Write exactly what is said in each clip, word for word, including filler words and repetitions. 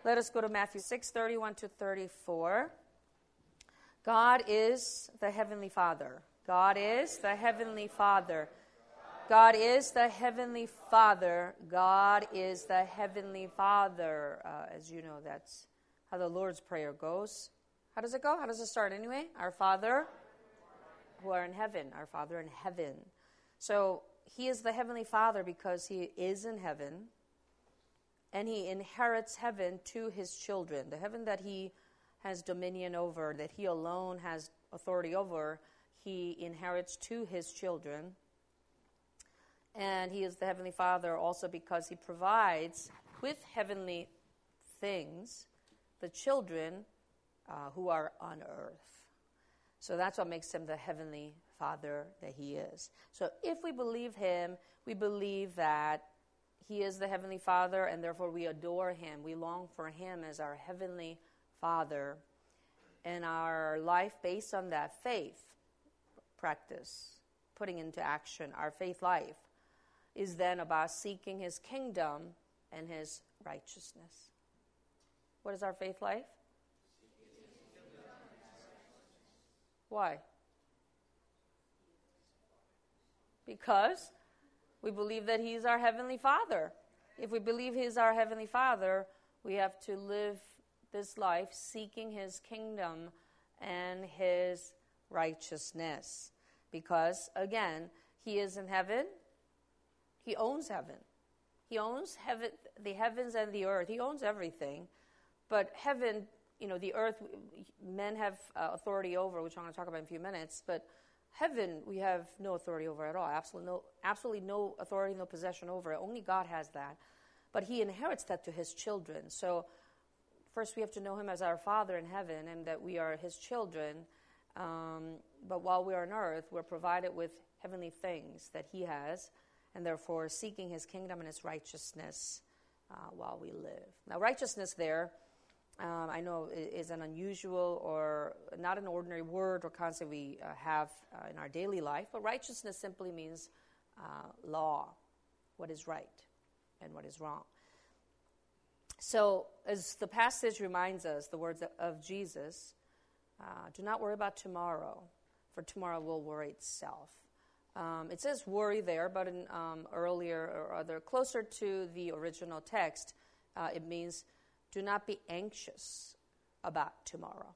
Let us go to Matthew six, thirty-one to thirty-four. God is the Heavenly Father. God is the Heavenly Father. God is the Heavenly Father. God is the Heavenly Father. Uh, as you know, that's how the Lord's Prayer goes. How does it go? How does it start anyway? Our Father who are in heaven. Our Father in heaven. So he is the Heavenly Father because he is in heaven. And he inherits heaven to his children. The heaven that he has dominion over, that he alone has authority over, he inherits to his children. And he is the Heavenly Father also because he provides with heavenly things the children uh, who are on earth. So that's what makes him the Heavenly Father that he is. So if we believe him, we believe that he is the Heavenly Father, and therefore we adore him. We long for him as our Heavenly Father. And our life based on that faith practice, putting into action our faith life, is then about seeking his kingdom and his righteousness. What is our faith life? Why? Because we believe that he's our Heavenly Father. If we believe he's our Heavenly Father, we have to live this life seeking his kingdom and his righteousness. Because, again, he is in heaven. He owns heaven. He owns heaven, the heavens and the earth. He owns everything. But heaven, you know, the earth, men have uh, authority over, which I'm going to talk about in a few minutes. But heaven, we have no authority over at all. Absolutely no, absolutely no authority, no possession over it. Only God has that. But he inherits that to his children. So first we have to know him as our Father in heaven and that we are his children. Um, but while we are on earth, we're provided with heavenly things that he has, and therefore seeking his kingdom and his righteousness uh, while we live. Now, righteousness there, um, I know, is an unusual or not an ordinary word or concept we uh, have uh, in our daily life, but righteousness simply means uh, law, what is right and what is wrong. So, as the passage reminds us, the words of Jesus, uh, do not worry about tomorrow, for tomorrow will worry itself. Um, it says worry there, but in um, earlier or other, closer to the original text, uh, it means do not be anxious about tomorrow.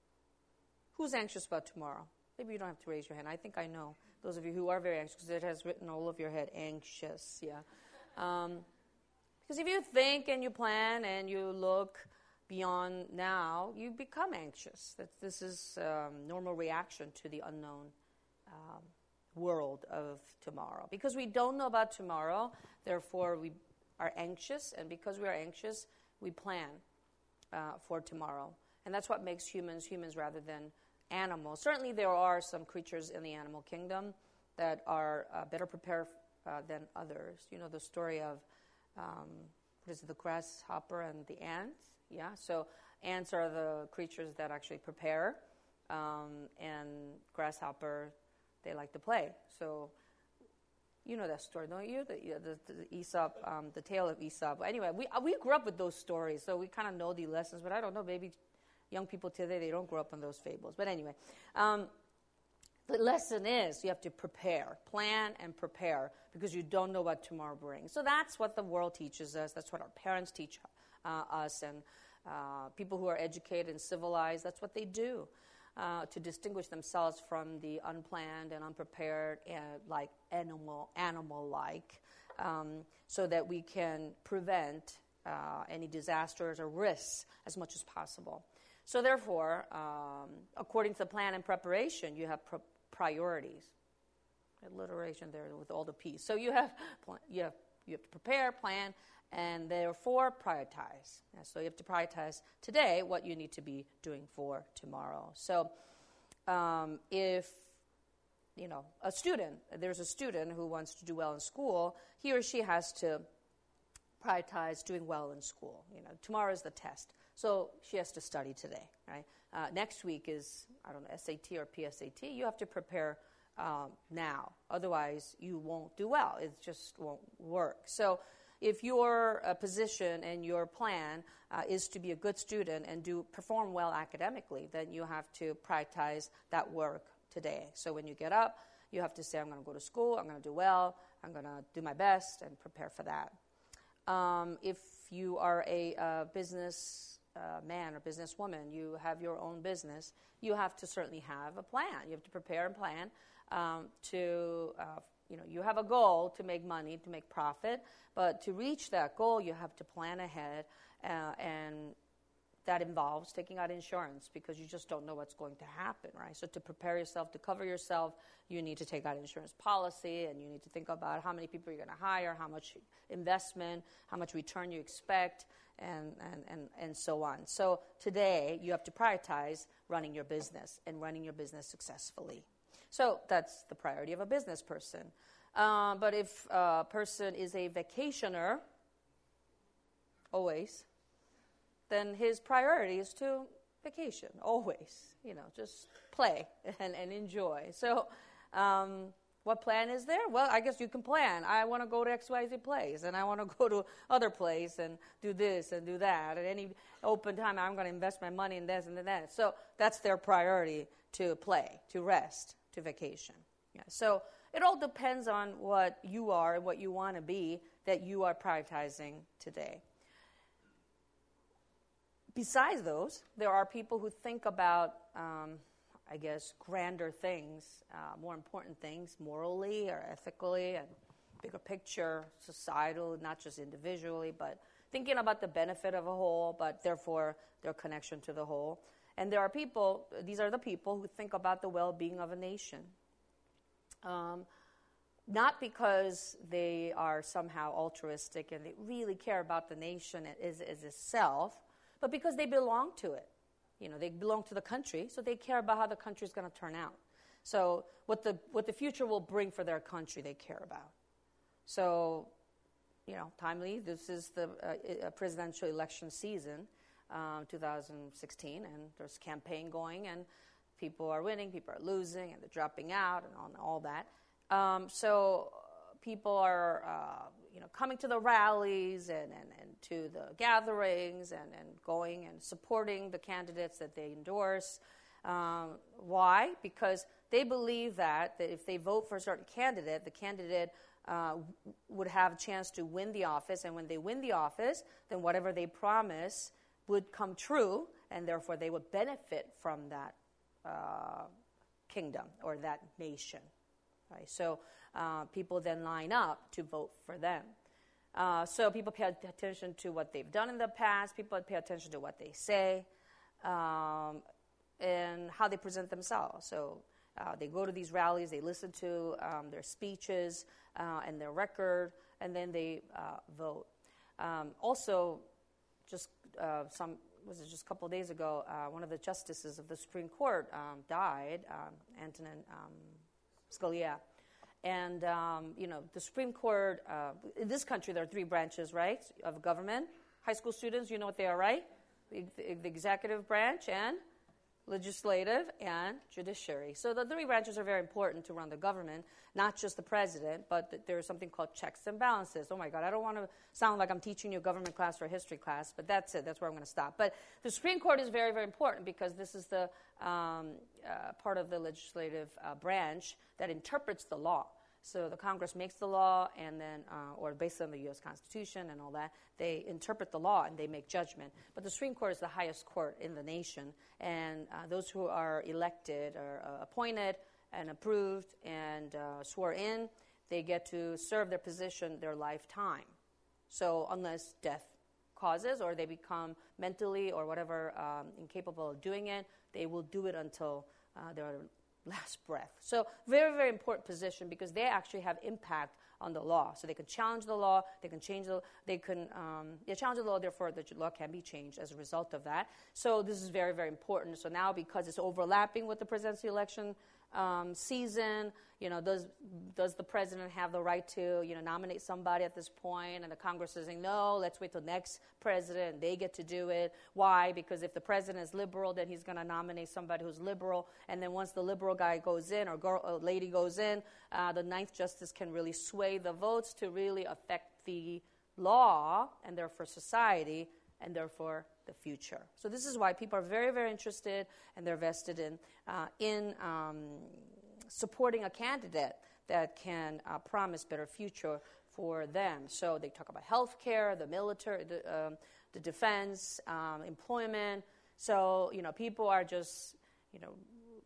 Who's anxious about tomorrow? Maybe you don't have to raise your hand. I think I know those of you who are very anxious because it has written all of your head, anxious, yeah. Um, because if you think and you plan and you look beyond now, you become anxious. That this is um, normal reaction to the unknown um, world of tomorrow. Because we don't know about tomorrow, therefore we are anxious, and because we are anxious, we plan uh, for tomorrow. And that's what makes humans humans rather than animals. Certainly there are some creatures in the animal kingdom that are uh, better prepared uh, than others. You know the story of um, what is it, the grasshopper and the ants? Yeah, so ants are the creatures that actually prepare, um, and grasshopper, they like to play. So you know that story, don't you? The, the, the Aesop, um, the tale of Aesop. Anyway, we we grew up with those stories, so we kind of know the lessons. But I don't know, maybe young people today, they don't grow up on those fables. But anyway, um, the lesson is you have to prepare, plan and prepare, because you don't know what tomorrow brings. So that's what the world teaches us. That's what our parents teach uh, us, and uh, people who are educated and civilized, that's what they do. Uh, to distinguish themselves from the unplanned and unprepared, and like animal, animal-like, um, so that we can prevent uh, any disasters or risks as much as possible. So therefore, um, according to the plan and preparation, you have pr- priorities. Alliteration there with all the P's. So you have you have you have to prepare, plan, and therefore prioritize. And so you have to prioritize today what you need to be doing for tomorrow. So um, if, you know, a student, there's a student who wants to do well in school, he or she has to prioritize doing well in school. You know, tomorrow is the test. So she has to study today, right? Uh, next week is, I don't know, S A T or P S A T. You have to prepare um, now. Otherwise, you won't do well. It just won't work. So if your uh, position and your plan uh, is to be a good student and do perform well academically, then you have to prioritize that work today. So when you get up, you have to say, I'm going to go to school, I'm going to do well, I'm going to do my best and prepare for that. Um, if you are a uh, business uh, man or businesswoman, you have your own business, you have to certainly have a plan. You have to prepare and plan um, to, uh, you know, you have a goal to make money, to make profit, but to reach that goal, you have to plan ahead, uh, and that involves taking out insurance because you just don't know what's going to happen, right? So to prepare yourself, to cover yourself, you need to take out insurance policy, and you need to think about how many people you're going to hire, how much investment, how much return you expect, and, and, and, and so on. So today, you have to prioritize running your business and running your business successfully. So that's the priority of a business person. Uh, but if a person is a vacationer, always, then his priority is to vacation, always, you know, just play and, and enjoy. So um, what plan is there? Well, I guess you can plan. I want to go to X Y Z place, and I want to go to other place and do this and do that. At any open time, I'm going to invest my money in this and in that. So that's their priority, to play, to rest, to vacation. Yeah. So it all depends on what you are and what you want to be that you are prioritizing today. Besides those, there are people who think about, um, I guess, grander things, uh, more important things, morally or ethically, and bigger picture, societal, not just individually, but thinking about the benefit of a whole, but therefore their connection to the whole. And there are people, these are the people who think about the well-being of a nation. Um, not because they are somehow altruistic and they really care about the nation as, as itself, but because they belong to it. You know, they belong to the country, so they care about how the country is going to turn out. So what the what the future will bring for their country, they care about. So, you know, timely, this is the uh, presidential election season, um, two thousand sixteen, and there's campaign going, and people are winning, people are losing, and they're dropping out, and all, and all that. Um, so people are, uh, you know, coming to the rallies and, and, and to the gatherings and, and going and supporting the candidates that they endorse. Um, why? Because they believe that, that if they vote for a certain candidate, the candidate uh, w- would have a chance to win the office, and when they win the office, then whatever they promise would come true, and therefore they would benefit from that uh, kingdom or that nation. Right? So uh, people then line up to vote for them. Uh, so people pay attention to what they've done in the past. People pay attention to what they say um, and how they present themselves. So uh, they go to these rallies, they listen to um, their speeches uh, and their record, and then they uh, vote. Um, also, just uh, some was it just a couple of days ago, uh, one of the justices of the Supreme Court um, died, um, Antonin um, Scalia. And, um, you know, the Supreme Court, uh, in this country, there are three branches, right, of government. High school students, you know what they are, right? The, the, the executive branch and legislative and judiciary. So the three branches are very important to run the government, not just the president, but th- there's something called checks and balances. Oh, my God, I don't want to sound like I'm teaching you a government class or a history class, but that's it. That's where I'm going to stop. But the Supreme Court is very, very important because this is the um, uh, part of the legislative uh, branch that interprets the law. So the Congress makes the law, and then, uh, or based on the U S Constitution and all that, they interpret the law and they make judgment. But the Supreme Court is the highest court in the nation, and uh, those who are elected or uh, appointed and approved and uh, swore in, they get to serve their position their lifetime. So unless death causes or they become mentally or whatever um, incapable of doing it, they will do it until uh, their last breath. So very, very important position because they actually have impact on the law. So they can challenge the law, they can change the, they can um, they challenge the law, therefore the law can be changed as a result of that. So this is very, very important. So now because it's overlapping with the presidential election um, season, you know, does does the president have the right to, you know, nominate somebody at this point? And the Congress is saying, no, let's wait till next president. They get to do it. Why? Because if the president is liberal, then he's going to nominate somebody who's liberal. And then once the liberal guy goes in or girl, or lady goes in, uh, the ninth justice can really sway the votes to really affect the law, and therefore society, and therefore the future. So this is why people are very, very interested, and they're vested in uh, in um, supporting a candidate that can uh, promise better future for them. So they talk about healthcare, the military, the, um, the defense, um, employment. So, you know, people are just, you know,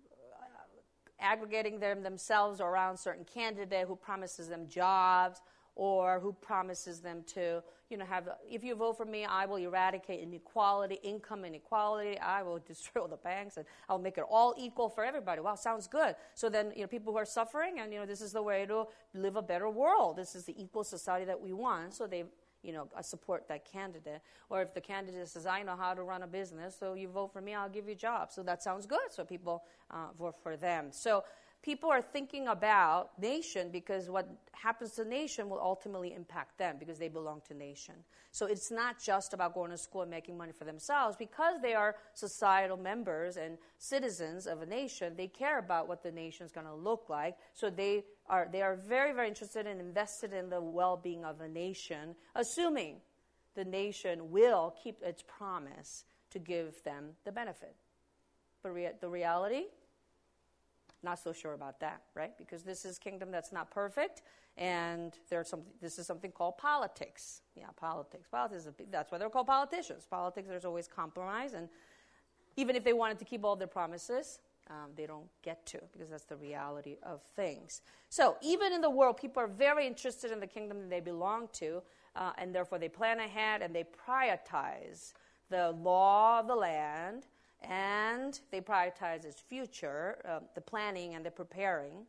aggregating them themselves around certain candidate who promises them jobs or who promises them to, you know, have, if you vote for me, I will eradicate inequality, income inequality. I will destroy all the banks, and I'll make it all equal for everybody. Wow, sounds good. So then, you know, people who are suffering, and, you know, this is the way to live a better world. This is the equal society that we want. So they, you know, support that candidate. Or if the candidate says, I know how to run a business, so you vote for me, I'll give you a job. So that sounds good. So people uh, vote for them. So people are thinking about nation because what happens to nation will ultimately impact them because they belong to nation. So it's not just about going to school and making money for themselves. Because they are societal members and citizens of a nation, they care about what the nation is going to look like. So they are they are very, very interested and invested in the well-being of a nation, assuming the nation will keep its promise to give them the benefit. But rea- the reality, not so sure about that, right? Because this is kingdom that's not perfect, and there's some. This is something called politics. Yeah, politics. Politics is a big, that's why they're called politicians. Politics, there's always compromise, and even if they wanted to keep all their promises, um, they don't get to, because that's the reality of things. So even in the world, people are very interested in the kingdom that they belong to, uh, and therefore they plan ahead and they prioritize the law of the land, and they prioritize its future, uh, the planning and the preparing.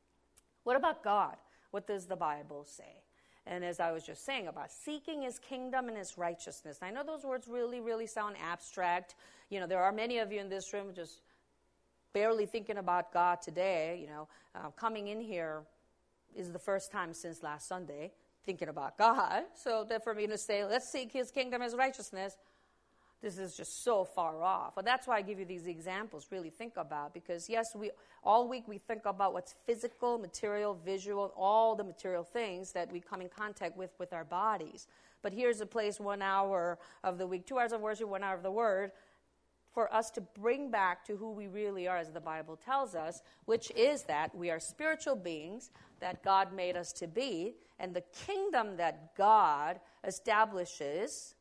What about God? What does the Bible say? And as I was just saying about seeking his kingdom and his righteousness. I know those words really, really sound abstract. You know, there are many of you in this room just barely thinking about God today. You know, uh, coming in here is the first time since last Sunday thinking about God. So that for me to say, let's seek his kingdom and his righteousness, this is just so far off. But that's why I give you these examples, really think about. Because, yes, we all week we think about what's physical, material, visual, all the material things that we come in contact with with our bodies. But here's a place, one hour of the week, two hours of worship, one hour of the Word, for us to bring back to who we really are, as the Bible tells us, which is that we are spiritual beings that God made us to be, and the kingdom that God establishes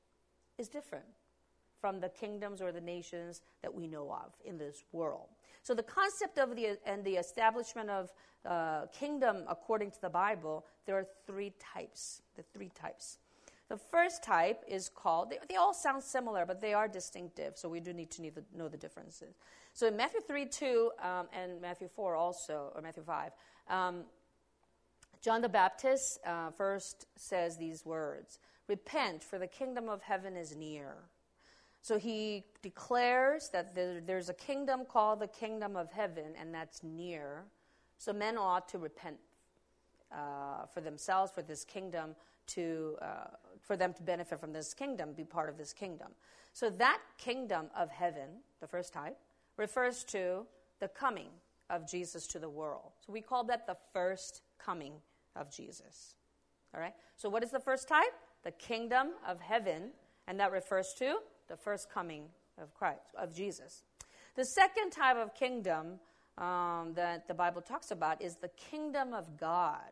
is different from the kingdoms or the nations that we know of in this world. So the concept of the and the establishment of uh, kingdom according to the Bible, there are three types. The three types. The first type is called, they, they all sound similar, but they are distinctive, so we do need to need the, know the differences. So in Matthew three two um, and Matthew four also, or Matthew five, um, John the Baptist uh, first says these words, "Repent, for the kingdom of heaven is near." So he declares that there, there's a kingdom called the kingdom of heaven, and that's near. So men ought to repent uh, for themselves, for this kingdom, to uh, for them to benefit from this kingdom, be part of this kingdom. So that kingdom of heaven, the first type, refers to the coming of Jesus to the world. So we call that the first coming of Jesus. All right? So what is the first type? The kingdom of heaven, and that refers to the first coming of Christ, of Jesus. The second type of kingdom um, that the Bible talks about is the kingdom of God.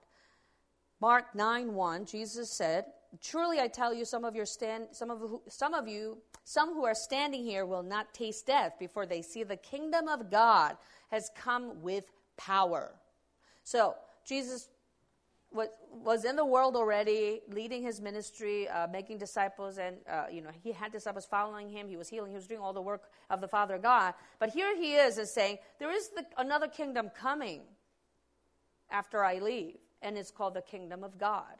Mark nine one, Jesus said, "Truly I tell you, some of your stand, some of who, some of you, some who are standing here will not taste death before they see the kingdom of God has come with power." So Jesus was, was in the world already, leading his ministry, uh, making disciples, and uh, you know he had disciples following him. He was healing. He was doing all the work of the Father God. But here he is, is saying there is the, another kingdom coming after I leave, and it's called the kingdom of God.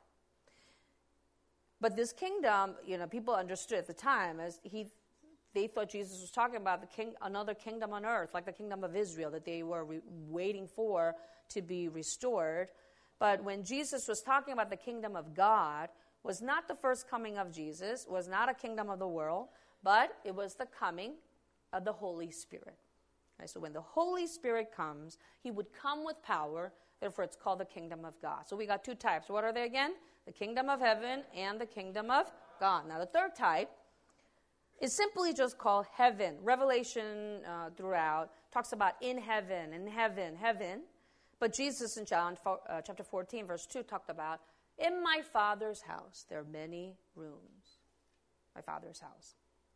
But this kingdom, you know, people understood at the time as he, they thought Jesus was talking about the king, another kingdom on earth, like the kingdom of Israel that they were re- waiting for to be restored. But when Jesus was talking about the kingdom of God, was not the first coming of Jesus, was not a kingdom of the world, but it was the coming of the Holy Spirit. Okay, so when the Holy Spirit comes, he would come with power, Therefore, it's called the kingdom of God. So we got two types. What are they again? The kingdom of heaven and the kingdom of God. Now, the third type is simply just called heaven. Revelation uh, throughout talks about in heaven, in heaven, heaven. But Jesus in John uh, chapter fourteen, verse two, talked about, in my Father's house there are many rooms. My Father's house.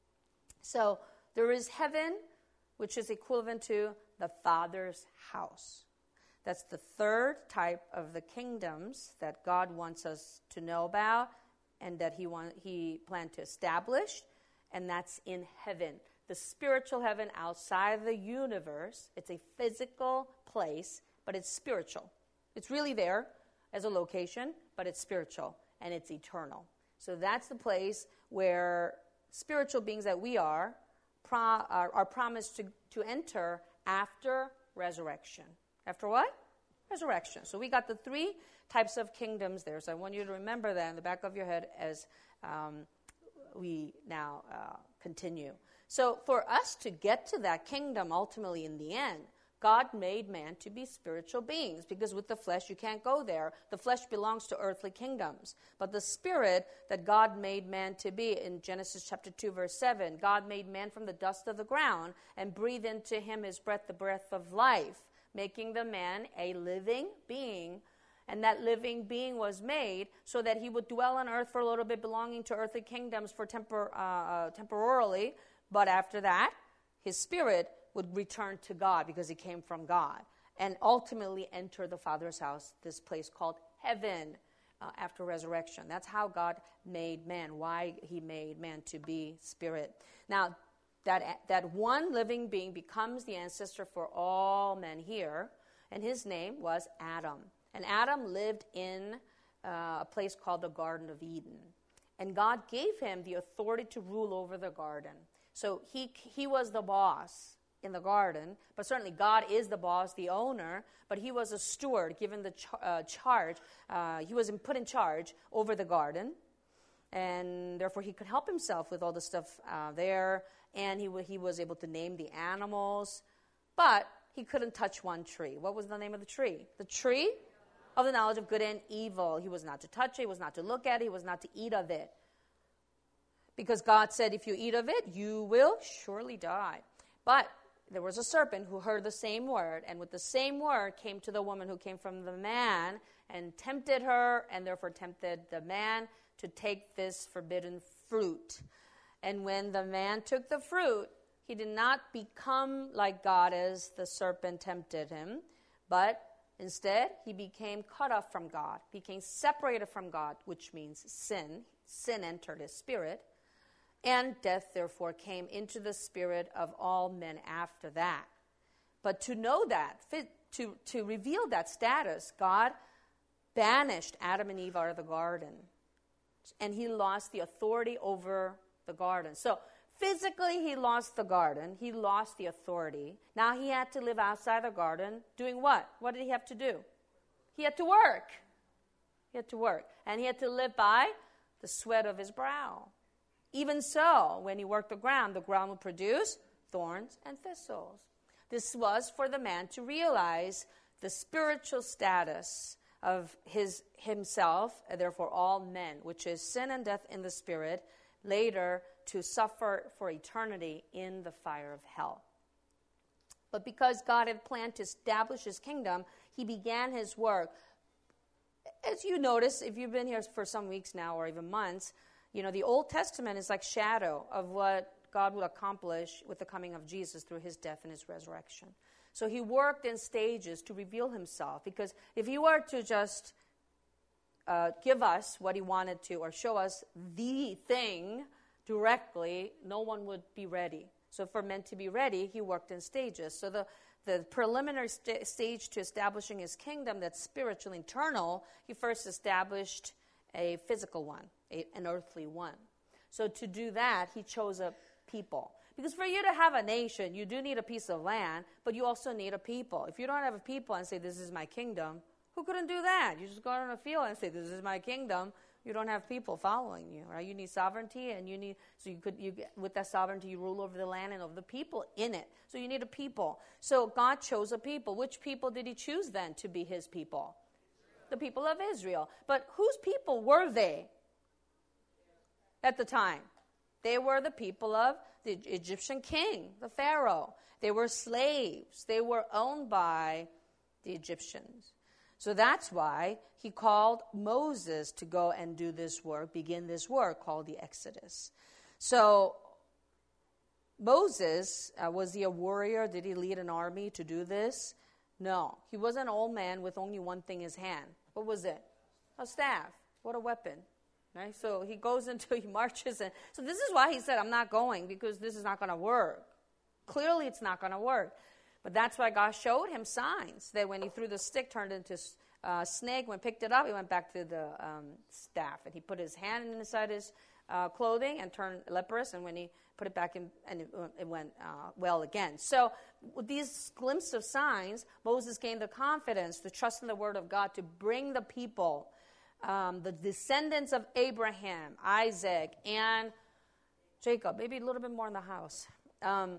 So there is heaven, which is equivalent to the Father's house. That's the third type of the kingdoms that God wants us to know about and that he want, he planned to establish, and that's in heaven. The spiritual heaven outside the universe. It's a physical place, but it's spiritual. It's really there as a location, but it's spiritual, and it's eternal. So that's the place where spiritual beings that we are pro, are, are promised to, to enter after resurrection. After what? Resurrection. So we got the three types of kingdoms there. So I want you to remember that in the back of your head as um, we now uh, continue. So for us to get to that kingdom ultimately in the end, God made man to be spiritual beings, because with the flesh you can't go there. The flesh belongs to earthly kingdoms. But the spirit that God made man to be, in Genesis chapter two, verse seven, God made man from the dust of the ground and breathed into him his breath, the breath of life, making the man a living being. And that living being was made so that he would dwell on earth for a little bit, belonging to earthly kingdoms for tempor- uh, uh, temporarily. But after that, his spirit would return to God because he came from God, and ultimately enter the Father's house, this place called heaven, uh, after resurrection. That's how God made man, why he made man to be spirit. Now, that, that one living being becomes the ancestor for all men here, and his name was Adam. And Adam lived in uh, a place called the Garden of Eden. And God gave him the authority to rule over the garden. So he he was the boss in the garden, but certainly God is the boss, the owner, but he was a steward, given the ch- uh, charge. Uh, he was put in charge over the garden, and therefore he could help himself with all the stuff uh, there, and he, w- he was able to name the animals, but he couldn't touch one tree. What was the name of the tree? The tree of the knowledge of good and evil. He was not to touch it, he was not to look at it, he was not to eat of it. Because God said, if you eat of it, you will surely die. But there was a serpent who heard the same word, and with the same word came to the woman who came from the man and tempted her, and therefore tempted the man to take this forbidden fruit. And when the man took the fruit, he did not become like God as the serpent tempted him, but instead he became cut off from God, became separated from God, which means sin. Sin entered his spirit. And death, therefore, came into the spirit of all men after that. But to know that, to, to reveal that status, God banished Adam and Eve out of the garden. And he lost the authority over the garden. So physically, he lost the garden. He lost the authority. Now he had to live outside the garden doing what? What did he have to do? He had to work. He had to work. And he had to live by the sweat of his brow. Even so, when he worked the ground, the ground would produce thorns and thistles. This was for the man to realize the spiritual status of his himself, and therefore all men, which is sin and death in the spirit, later to suffer for eternity in the fire of hell. But because God had planned to establish his kingdom, he began his work. As you notice, if you've been here for some weeks now or even months, you know, the Old Testament is like shadow of what God would accomplish with the coming of Jesus through his death and his resurrection. So he worked in stages to reveal himself, because if he were to just uh, give us what he wanted to or show us the thing directly, no one would be ready. So for men to be ready, he worked in stages. So the, the preliminary st- stage to establishing his kingdom that's spiritual, internal, he first established a physical one, a, an earthly one. So to do that, he chose a people. Because for you to have a nation, you do need a piece of land, but you also need a people. If you don't have a people and say, this is my kingdom, who couldn't do that? You just go out on a field and say, this is my kingdom. You don't have people following you, right? You need sovereignty, and you need, so you could, you with that sovereignty, you rule over the land and over the people in it. So you need a people. So God chose a people. Which people did he choose then to be his people? The people of Israel. But whose people were they at the time? They were the people of the Egyptian king, the Pharaoh. They were slaves. They were owned by the Egyptians. So that's why he called Moses to go and do this work, begin this work called the Exodus. So Moses, uh, was he a warrior? Did he lead an army to do this? No. He was an old man with only one thing in his hand. What was it? A staff. What a weapon. Right? So he goes into, he marches. And, so this is why he said, I'm not going, because this is not going to work. Clearly it's not going to work. But that's why God showed him signs that when he threw the stick, turned into a uh, snake. When he picked it up, he went back to the um, staff. And he put his hand inside his uh, clothing and turned leprous. And when he put it back in, and it, it went uh, well again. So with these glimpses of signs, Moses gained the confidence to trust in the word of God to bring the people, um, the descendants of Abraham, Isaac, and Jacob. Maybe a little bit more in the house. Um,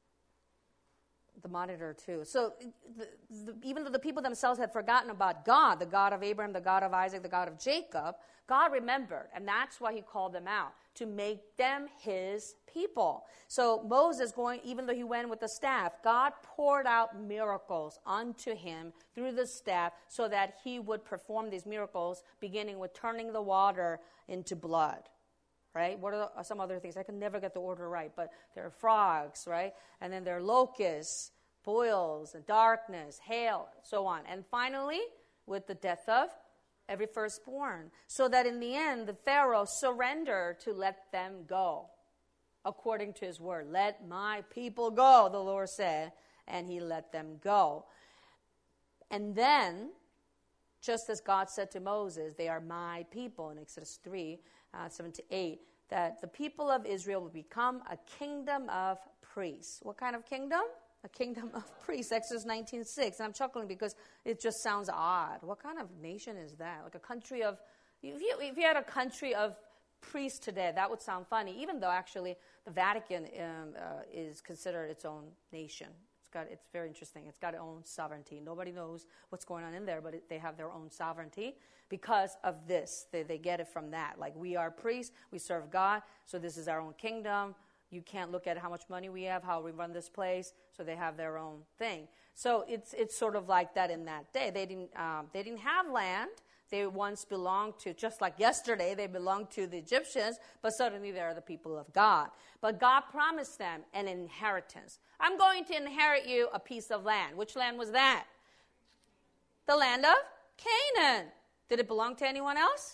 the monitor too. So the, the, even though the people themselves had forgotten about God, the God of Abraham, the God of Isaac, the God of Jacob, God remembered, and that's why he called them out, to make them his people. So Moses, going, even though he went with the staff, God poured out miracles unto him through the staff so that he would perform these miracles, beginning with turning the water into blood. Right? What are, the, are some other things? I can never get the order right, but there are frogs, right? And then there are locusts, boils, and darkness, hail, so on. And finally, with the death of every firstborn, so that in the end, the Pharaoh surrendered to let them go, according to his word. Let my people go, the Lord said, and he let them go. And then, just as God said to Moses, they are my people in Exodus three, Uh, seven to eight, that the people of Israel will become a kingdom of priests. What kind of kingdom? A kingdom of priests. Exodus nineteen six. And I'm chuckling because it just sounds odd. What kind of nation is that? Like a country of, if you, if you had a country of priests today, that would sound funny, even though actually the Vatican um, uh, is considered its own nation. It's got, it's very interesting. It's got its own sovereignty. Nobody knows what's going on in there, but it, they have their own sovereignty because of this. They, they get it from that. Like, we are priests, we serve God, so this is our own kingdom. You can't look at how much money we have, how we run this place, so they have their own thing. So it's it's sort of like that in that day. They didn't um, they didn't have land. They once belonged to, just like yesterday, they belonged to the Egyptians, but suddenly they're the people of God. But God promised them an inheritance. I'm going to inherit you a piece of land. Which land was that? The land of Canaan. Did it belong to anyone else?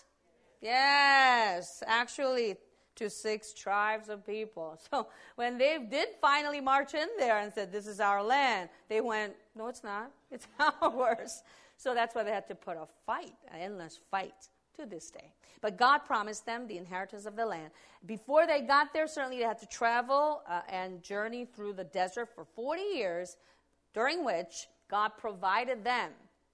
Yes, actually, to six tribes of people. So when they did finally march in there and said, this is our land, they went, no, it's not. It's ours. So that's why they had to put a fight, an endless fight to this day. But God promised them the inheritance of the land. Before they got there, certainly they had to travel uh, and journey through the desert for forty years, during which God provided them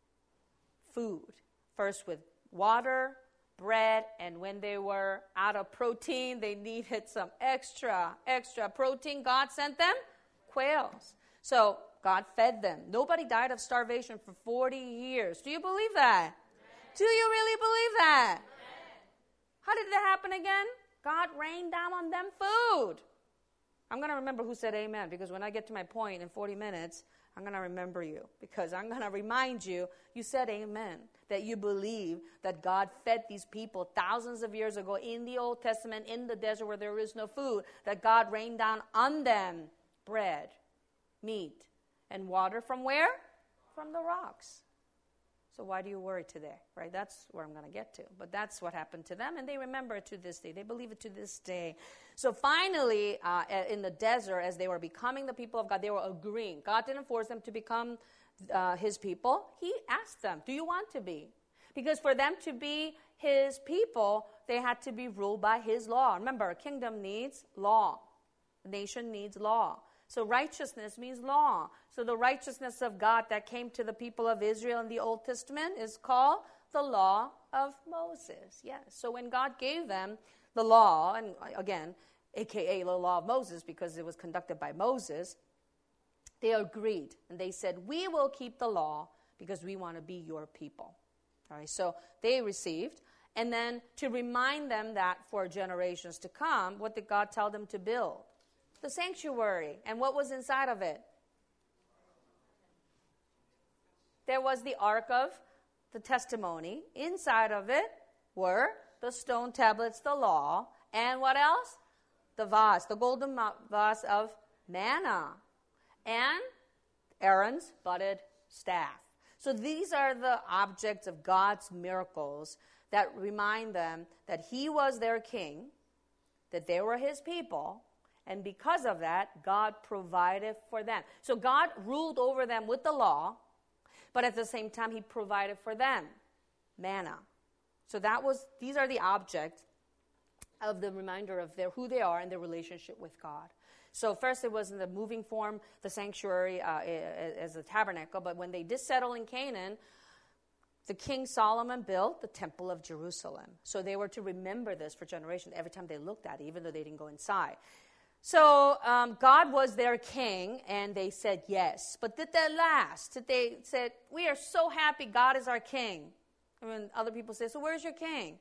food. First with water, bread, and when they were out of protein, they needed some extra, extra protein. God sent them quails. So God fed them. Nobody died of starvation for forty years. Do you believe that? Yes. Do you really believe that? Yes. How did that happen again? God rained down on them food. I'm going to remember who said amen, because when I get to my point in forty minutes, I'm going to remember you, because I'm going to remind you, you said amen, that you believe that God fed these people thousands of years ago in the Old Testament, in the desert where there is no food, that God rained down on them bread, meat, and water from where? From the rocks. So why do you worry today, right? That's where I'm going to get to. But that's what happened to them, and they remember it to this day. They believe it to this day. So finally, uh, in the desert, as they were becoming the people of God, they were agreeing. God didn't force them to become uh, his people. He asked them, do you want to be? Because for them to be his people, they had to be ruled by his law. Remember, a kingdom needs law. A nation needs law. So righteousness means law. So the righteousness of God that came to the people of Israel in the Old Testament is called the law of Moses. Yes. So when God gave them the law, and again, a k a the law of Moses, because it was conducted by Moses, they agreed. And they said, we will keep the law because we want to be your people. All right. So they received. And then to remind them that for generations to come, what did God tell them to build? The sanctuary. And what was inside of it? There was the Ark of the Testimony. Inside of it were the stone tablets, the law, and what else? The vase, the golden vase of manna, and Aaron's budded staff. So these are the objects of God's miracles that remind them that he was their king, that they were his people, and because of that, God provided for them. So God ruled over them with the law, but at the same time, he provided for them manna. So that was, these are the objects of the reminder of their, who they are and their relationship with God. So first it was in the moving form, the sanctuary uh, as a tabernacle, but when they did settle in Canaan, the King Solomon built the Temple of Jerusalem. So they were to remember this for generations every time they looked at it, even though they didn't go inside. So um, God was their king, and they said yes. But did that last? Did they said, we are so happy God is our king? I mean, other people say, so where's your king?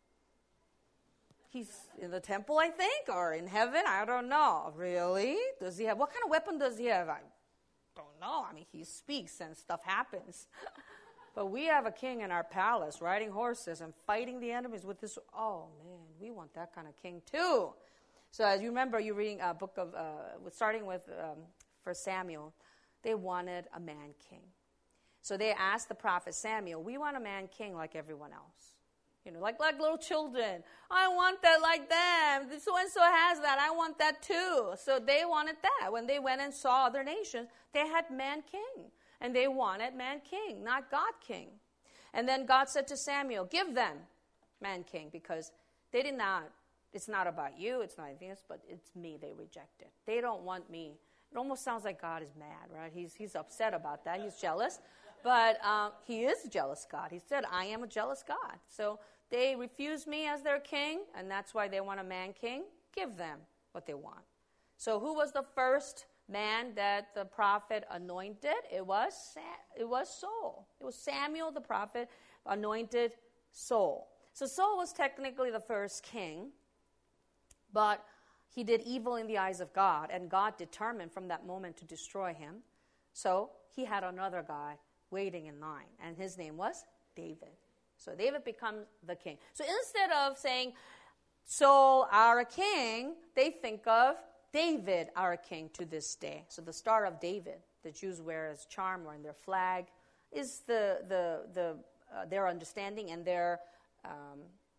He's in the temple, I think, or in heaven. I don't know. Really? Does he have, what kind of weapon does he have? I don't know. I mean, he speaks and stuff happens. But we have a king in our palace riding horses and fighting the enemies with this. Oh, man, we want that kind of king too. So as you remember, you're reading a book of, uh, starting with um, First Samuel, they wanted a man king. So they asked the prophet Samuel, we want a man king like everyone else. You know, like, like little children. I want that like them. So-and-so has that. I want that too. So they wanted that. When they went and saw other nations, they had man king. And they wanted man king, not God king. And then God said to Samuel, give them man king, because they did not, it's not about you, it's not anything else, but it's me they rejected. They don't want me. It almost sounds like God is mad, right? He's, he's upset about that. He's jealous. But um, he is a jealous God. He said, I am a jealous God. So they refused me as their king, and that's why they want a man king. Give them what they want. So who was the first man that the prophet anointed? It was Sa- it was Saul. It was Samuel the prophet anointed Saul. So Saul was technically the first king, but he did evil in the eyes of God, and God determined from that moment to destroy him. So he had another guy waiting in line, and his name was David. So David becomes the king. So instead of saying, Saul, our king, they think of David, our king, to this day. So the Star of David, the Jews wear as charm or in their flag, is the the the uh, their understanding and their, um,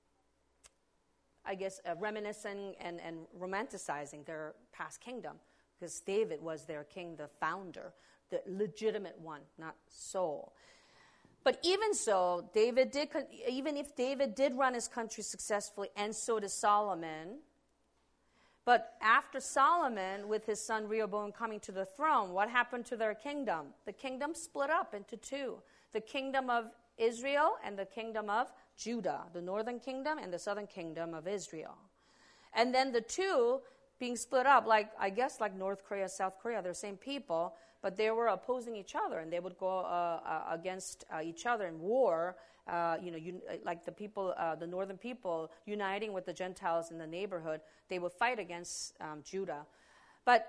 I guess, uh, reminiscing and, and romanticizing their past kingdom, because David was their king, the founder, the legitimate one, not Saul. But even so, David did, even if David did run his country successfully, and so did Solomon. But after Solomon, with his son Rehoboam coming to the throne, what happened to their kingdom? The kingdom split up into two. The kingdom of Israel and the kingdom of Judah, the northern kingdom and the southern kingdom of Israel. And then the two being split up, like I guess like North Korea, South Korea, they're the same people, but they were opposing each other, and they would go uh, uh, against uh, each other in war. Uh, you know, you, like the people, uh, the northern people uniting with the Gentiles in the neighborhood, they would fight against um, Judah. But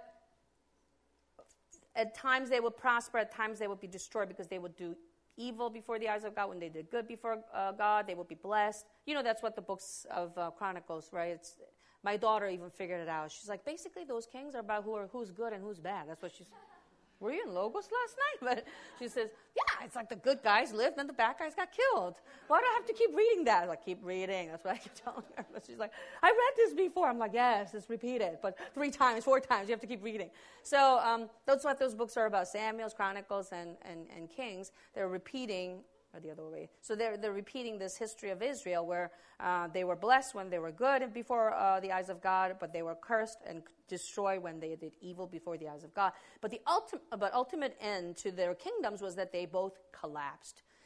at times they would prosper, at times they would be destroyed, because they would do evil before the eyes of God. When they did good before uh, God, they would be blessed. You know, that's what the books of uh, Chronicles, right? It's, my daughter even figured it out. She's like, basically those kings are about who are who's good and who's bad. That's what she's. Were you in Logos last night? But she says, yeah, it's like the good guys lived and the bad guys got killed. Why do I have to keep reading that? I was like, keep reading. That's what I keep telling her. But she's like, I read this before. I'm like, yes, it's repeated. But three times, four times, you have to keep reading. So um, that's what those books are about, Samuel's, Chronicles, and, and, and Kings. They're repeating, or the other way. So they're, they're repeating this history of Israel, where uh, they were blessed when they were good before uh, the eyes of God, but they were cursed and destroyed when they did evil before the eyes of God. But the ultimate, but ultimate end to their kingdoms was that they both collapsed.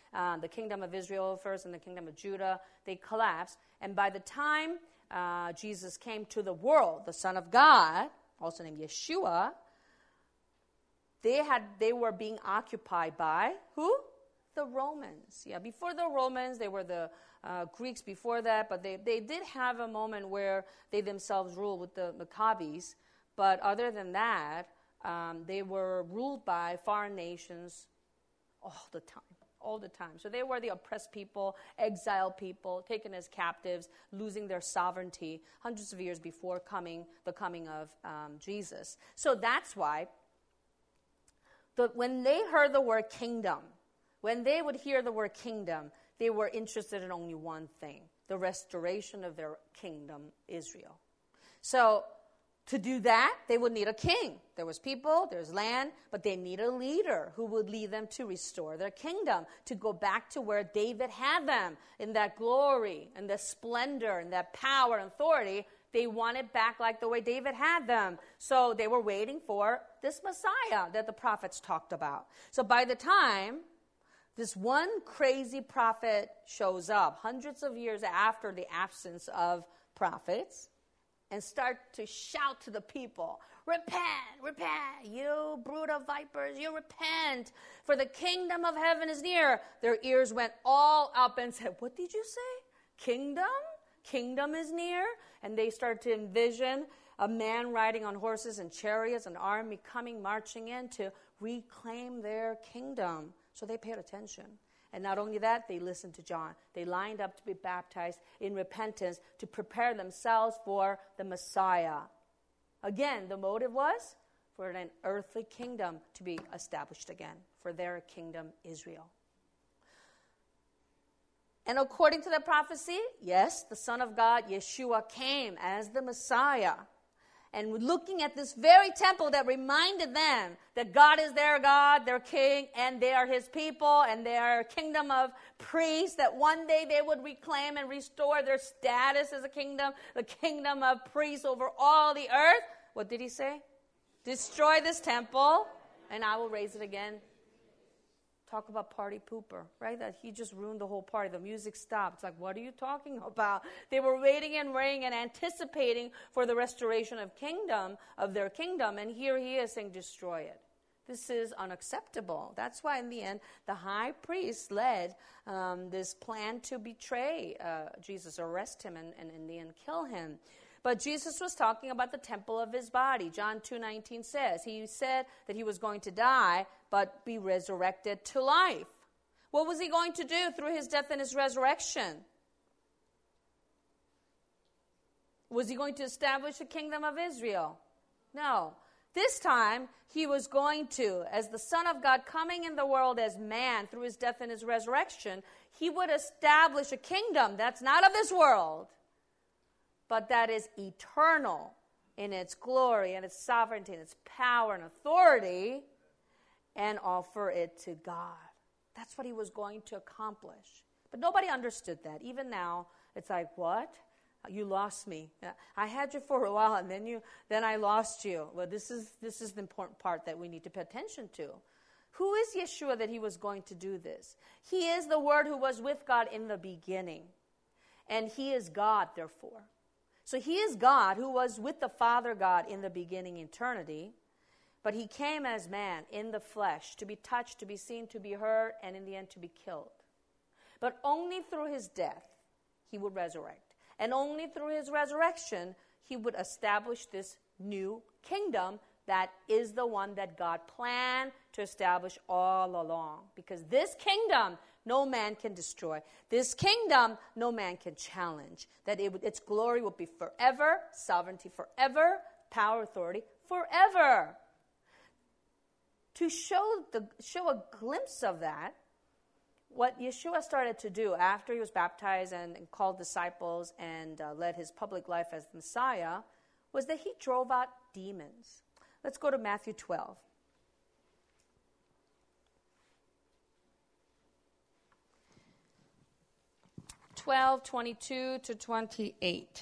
Uh, the kingdom of Israel first and the kingdom of Judah, they collapsed. And by the time uh, Jesus came to the world, the Son of God, also named Yeshua, they had they were being occupied by who? The Romans. Yeah, before the Romans, they were the uh, Greeks before that, but they, they did have a moment where they themselves ruled with the Maccabees. But other than that, um, they were ruled by foreign nations all the time, all the time. So they were the oppressed people, exiled people, taken as captives, losing their sovereignty hundreds of years before coming the coming of um, Jesus. So that's why the, when they heard the word kingdom, when they would hear the word kingdom, they were interested in only one thing, the restoration of their kingdom, Israel. So to do that, they would need a king. There was people, there's land, but they need a leader who would lead them to restore their kingdom, to go back to where David had them, in that glory, and the splendor, and that power and authority. They wanted back like the way David had them. So they were waiting for this Messiah that the prophets talked about. So by the time this one crazy prophet shows up, hundreds of years after the absence of prophets, and start to shout to the people, repent, repent, you brood of vipers, you repent, for the kingdom of heaven is near. Their ears went all up and said, what did you say? Kingdom? Kingdom is near? And they started to envision a man riding on horses and chariots, an army coming, marching in to reclaim their kingdom. So they paid attention. And not only that, they listened to John. They lined up to be baptized in repentance to prepare themselves for the Messiah. Again, the motive was for an earthly kingdom to be established again, for their kingdom, Israel. And according to the prophecy, yes, the Son of God, Yeshua, came as the Messiah. And looking at this very temple that reminded them that God is their God, their king, and they are his people, and they are a kingdom of priests, that one day they would reclaim and restore their status as a kingdom, the kingdom of priests over all the earth. What did he say? Destroy this temple, and I will raise it again. Talk about party pooper, right? That he just ruined the whole party. The music stopped. It's like, what are you talking about? They were waiting and waiting and anticipating for the restoration of kingdom, of their kingdom. And here he is saying, destroy it. This is unacceptable. That's why in the end, the high priest led um, this plan to betray uh, Jesus, arrest him, and, and in the end kill him. But Jesus was talking about the temple of his body. John two nineteen says, he said that he was going to die, but be resurrected to life. What was he going to do through his death and his resurrection? Was he going to establish a kingdom of Israel? No. This time, he was going to, as the Son of God coming in the world as man through his death and his resurrection, he would establish a kingdom that's not of this world, but that is eternal in its glory and its sovereignty and its power and authority, and offer it to God. That's what he was going to accomplish. But nobody understood that. Even now, it's like, what? You lost me. I had you for a while, and then you, then I lost you. Well, this is this is the important part that we need to pay attention to. Who is Yeshua that he was going to do this? He is the Word who was with God in the beginning, and he is God, therefore. So he is God who was with the Father God in the beginning, eternity, but he came as man in the flesh to be touched, to be seen, to be heard, and in the end to be killed. But only through his death he would resurrect. And only through his resurrection he would establish this new kingdom that is the one that God planned to establish all along. Because this kingdom no man can destroy. This kingdom, no man can challenge. That it would, its glory will be forever, sovereignty forever, power, authority forever. To show the show a glimpse of that, what Yeshua started to do after he was baptized and, and called disciples and uh, led his public life as the Messiah, was that he drove out demons. Let's go to Matthew twelve. twelve, twenty-two to twenty-eight.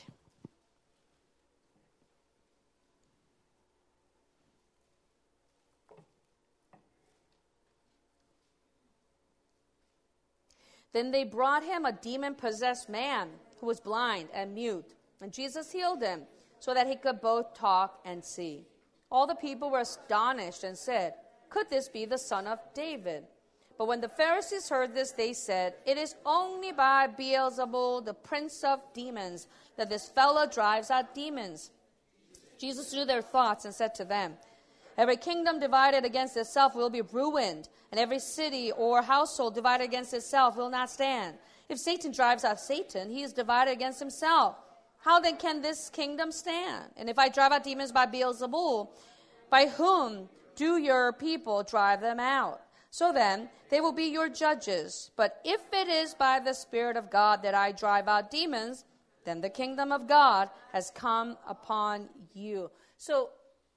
Then they brought him a demon-possessed man who was blind and mute. And Jesus healed him so that he could both talk and see. All the people were astonished and said, "Could this be the son of David?" But when the Pharisees heard this, they said, "It is only by Beelzebul, the prince of demons, that this fellow drives out demons." Jesus knew their thoughts and said to them, "Every kingdom divided against itself will be ruined, and every city or household divided against itself will not stand. If Satan drives out Satan, he is divided against himself. How then can this kingdom stand? And if I drive out demons by Beelzebul, by whom do your people drive them out? So then, they will be your judges. But if it is by the Spirit of God that I drive out demons, then the kingdom of God has come upon you." So,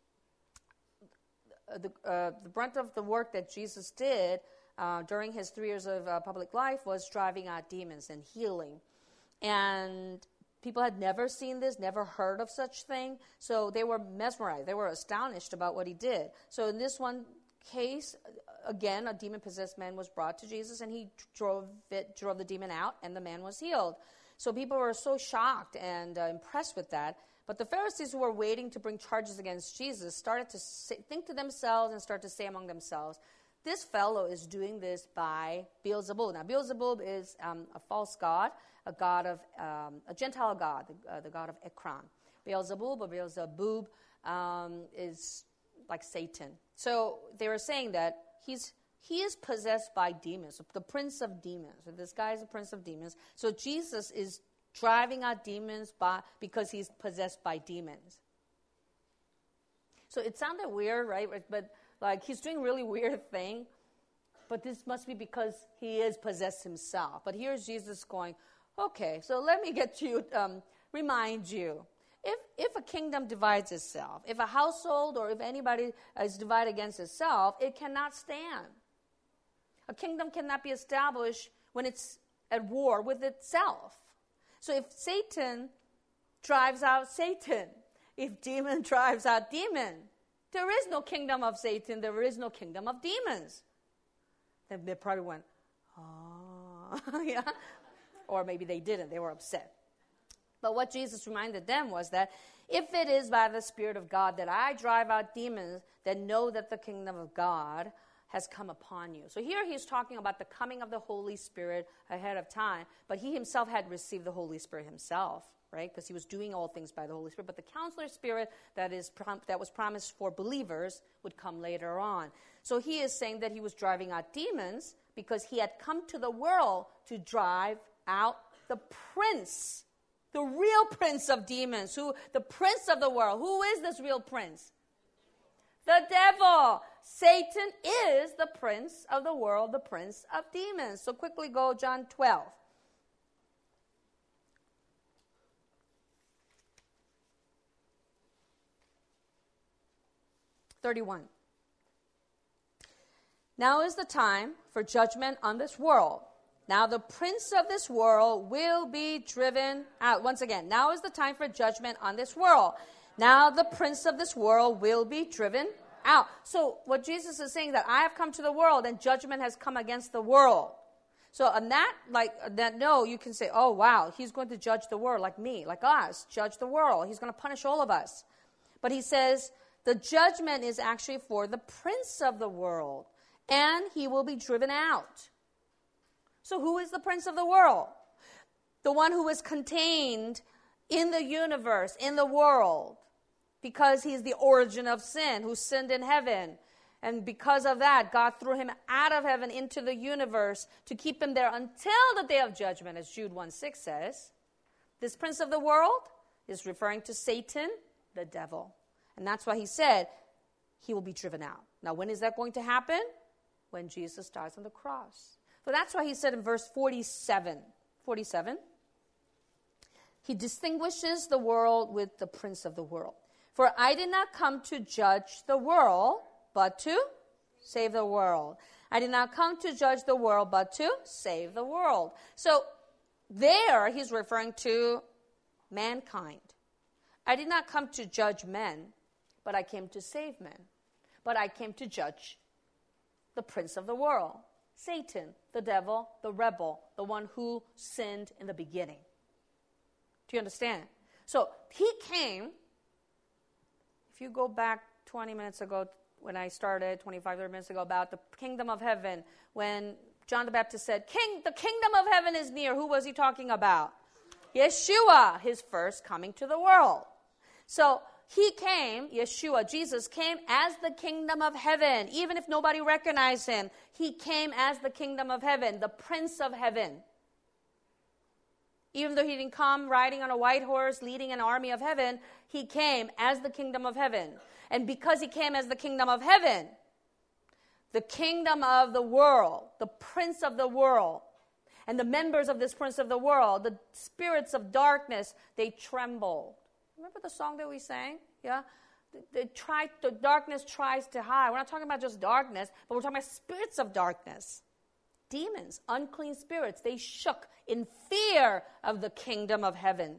the, uh, the brunt of the work that Jesus did uh, during his three years of uh, public life was driving out demons and healing. And people had never seen this, never heard of such thing. So they were mesmerized. They were astonished about what he did. So in this one case, again, a demon-possessed man was brought to Jesus, and he drove it, drove the demon out, and the man was healed. So people were so shocked and uh, impressed with that. But the Pharisees, who were waiting to bring charges against Jesus, started to say, think to themselves and start to say among themselves, "This fellow is doing this by Beelzebul." Now, Beelzebul is um, a false god, a god of um, a Gentile god, the, uh, the god of Ekron. Beelzebul, but Beelzebub um, is like Satan. So they were saying that he's he is possessed by demons, the prince of demons. So this guy is a prince of demons. So Jesus is driving out demons by because he's possessed by demons. So it sounded weird, right? But like he's doing a really weird thing. But this must be because he is possessed himself. But here's Jesus going, okay, so let me get you, um, remind you. If if a kingdom divides itself, if a household or if anybody is divided against itself, it cannot stand. A kingdom cannot be established when it's at war with itself. So if Satan drives out Satan, if demon drives out demon, there is no kingdom of Satan, there is no kingdom of demons. Then they probably went, oh, yeah. Or maybe they didn't, they were upset. But what Jesus reminded them was that if it is by the Spirit of God that I drive out demons, then know that the kingdom of God has come upon you. So here he's talking about the coming of the Holy Spirit ahead of time, but he himself had received the Holy Spirit himself, right? Because he was doing all things by the Holy Spirit. But the Counselor Spirit that is prom- that was promised for believers would come later on. So he is saying that he was driving out demons because he had come to the world to drive out the prince, the real prince of demons, who the prince of the world. Who is this real prince? The devil. Satan is the prince of the world, the prince of demons. So quickly go John twelve. thirty-one. Now is the time for judgment on this world. Now the prince of this world will be driven out. Once again, now is the time for judgment on this world. Now the prince of this world will be driven out. So what Jesus is saying, that I have come to the world and judgment has come against the world. So on that, like that, no, you can say, oh wow, he's going to judge the world like me, like us, judge the world. He's going to punish all of us. But he says the judgment is actually for the prince of the world, and he will be driven out. So who is the prince of the world? The one who is contained in the universe, in the world, because he's the origin of sin, who sinned in heaven. And because of that, God threw him out of heaven into the universe to keep him there until the day of judgment, as Jude one six says. This prince of the world is referring to Satan, the devil. And that's why he said he will be driven out. Now, when is that going to happen? When Jesus dies on the cross. So that's why he said in verse forty-seven, forty-seven, he distinguishes the world with the prince of the world. For I did not come to judge the world, but to save the world. I did not come to judge the world, but to save the world. So there he's referring to mankind. I did not come to judge men, but I came to save men. But I came to judge the prince of the world, Satan, the devil, the rebel, the one who sinned in the beginning. Do you understand? So he came. If you go back twenty minutes ago when I started, twenty-five, thirty minutes ago, about the kingdom of heaven, when John the Baptist said, King, the kingdom of heaven is near. Who was he talking about? Yeshua, his first coming to the world. So he came, Yeshua, Jesus came as the kingdom of heaven. Even if nobody recognized him, he came as the kingdom of heaven, the Prince of Heaven. Even though he didn't come riding on a white horse, leading an army of heaven, he came as the kingdom of heaven. And because he came as the kingdom of heaven, the kingdom of the world, the prince of the world, and the members of this prince of the world, the spirits of darkness, they trembled. Remember the song that we sang? Yeah? The, the, try, the darkness tries to hide. We're not talking about just darkness, but we're talking about spirits of darkness. Demons, unclean spirits, they shook in fear of the kingdom of heaven.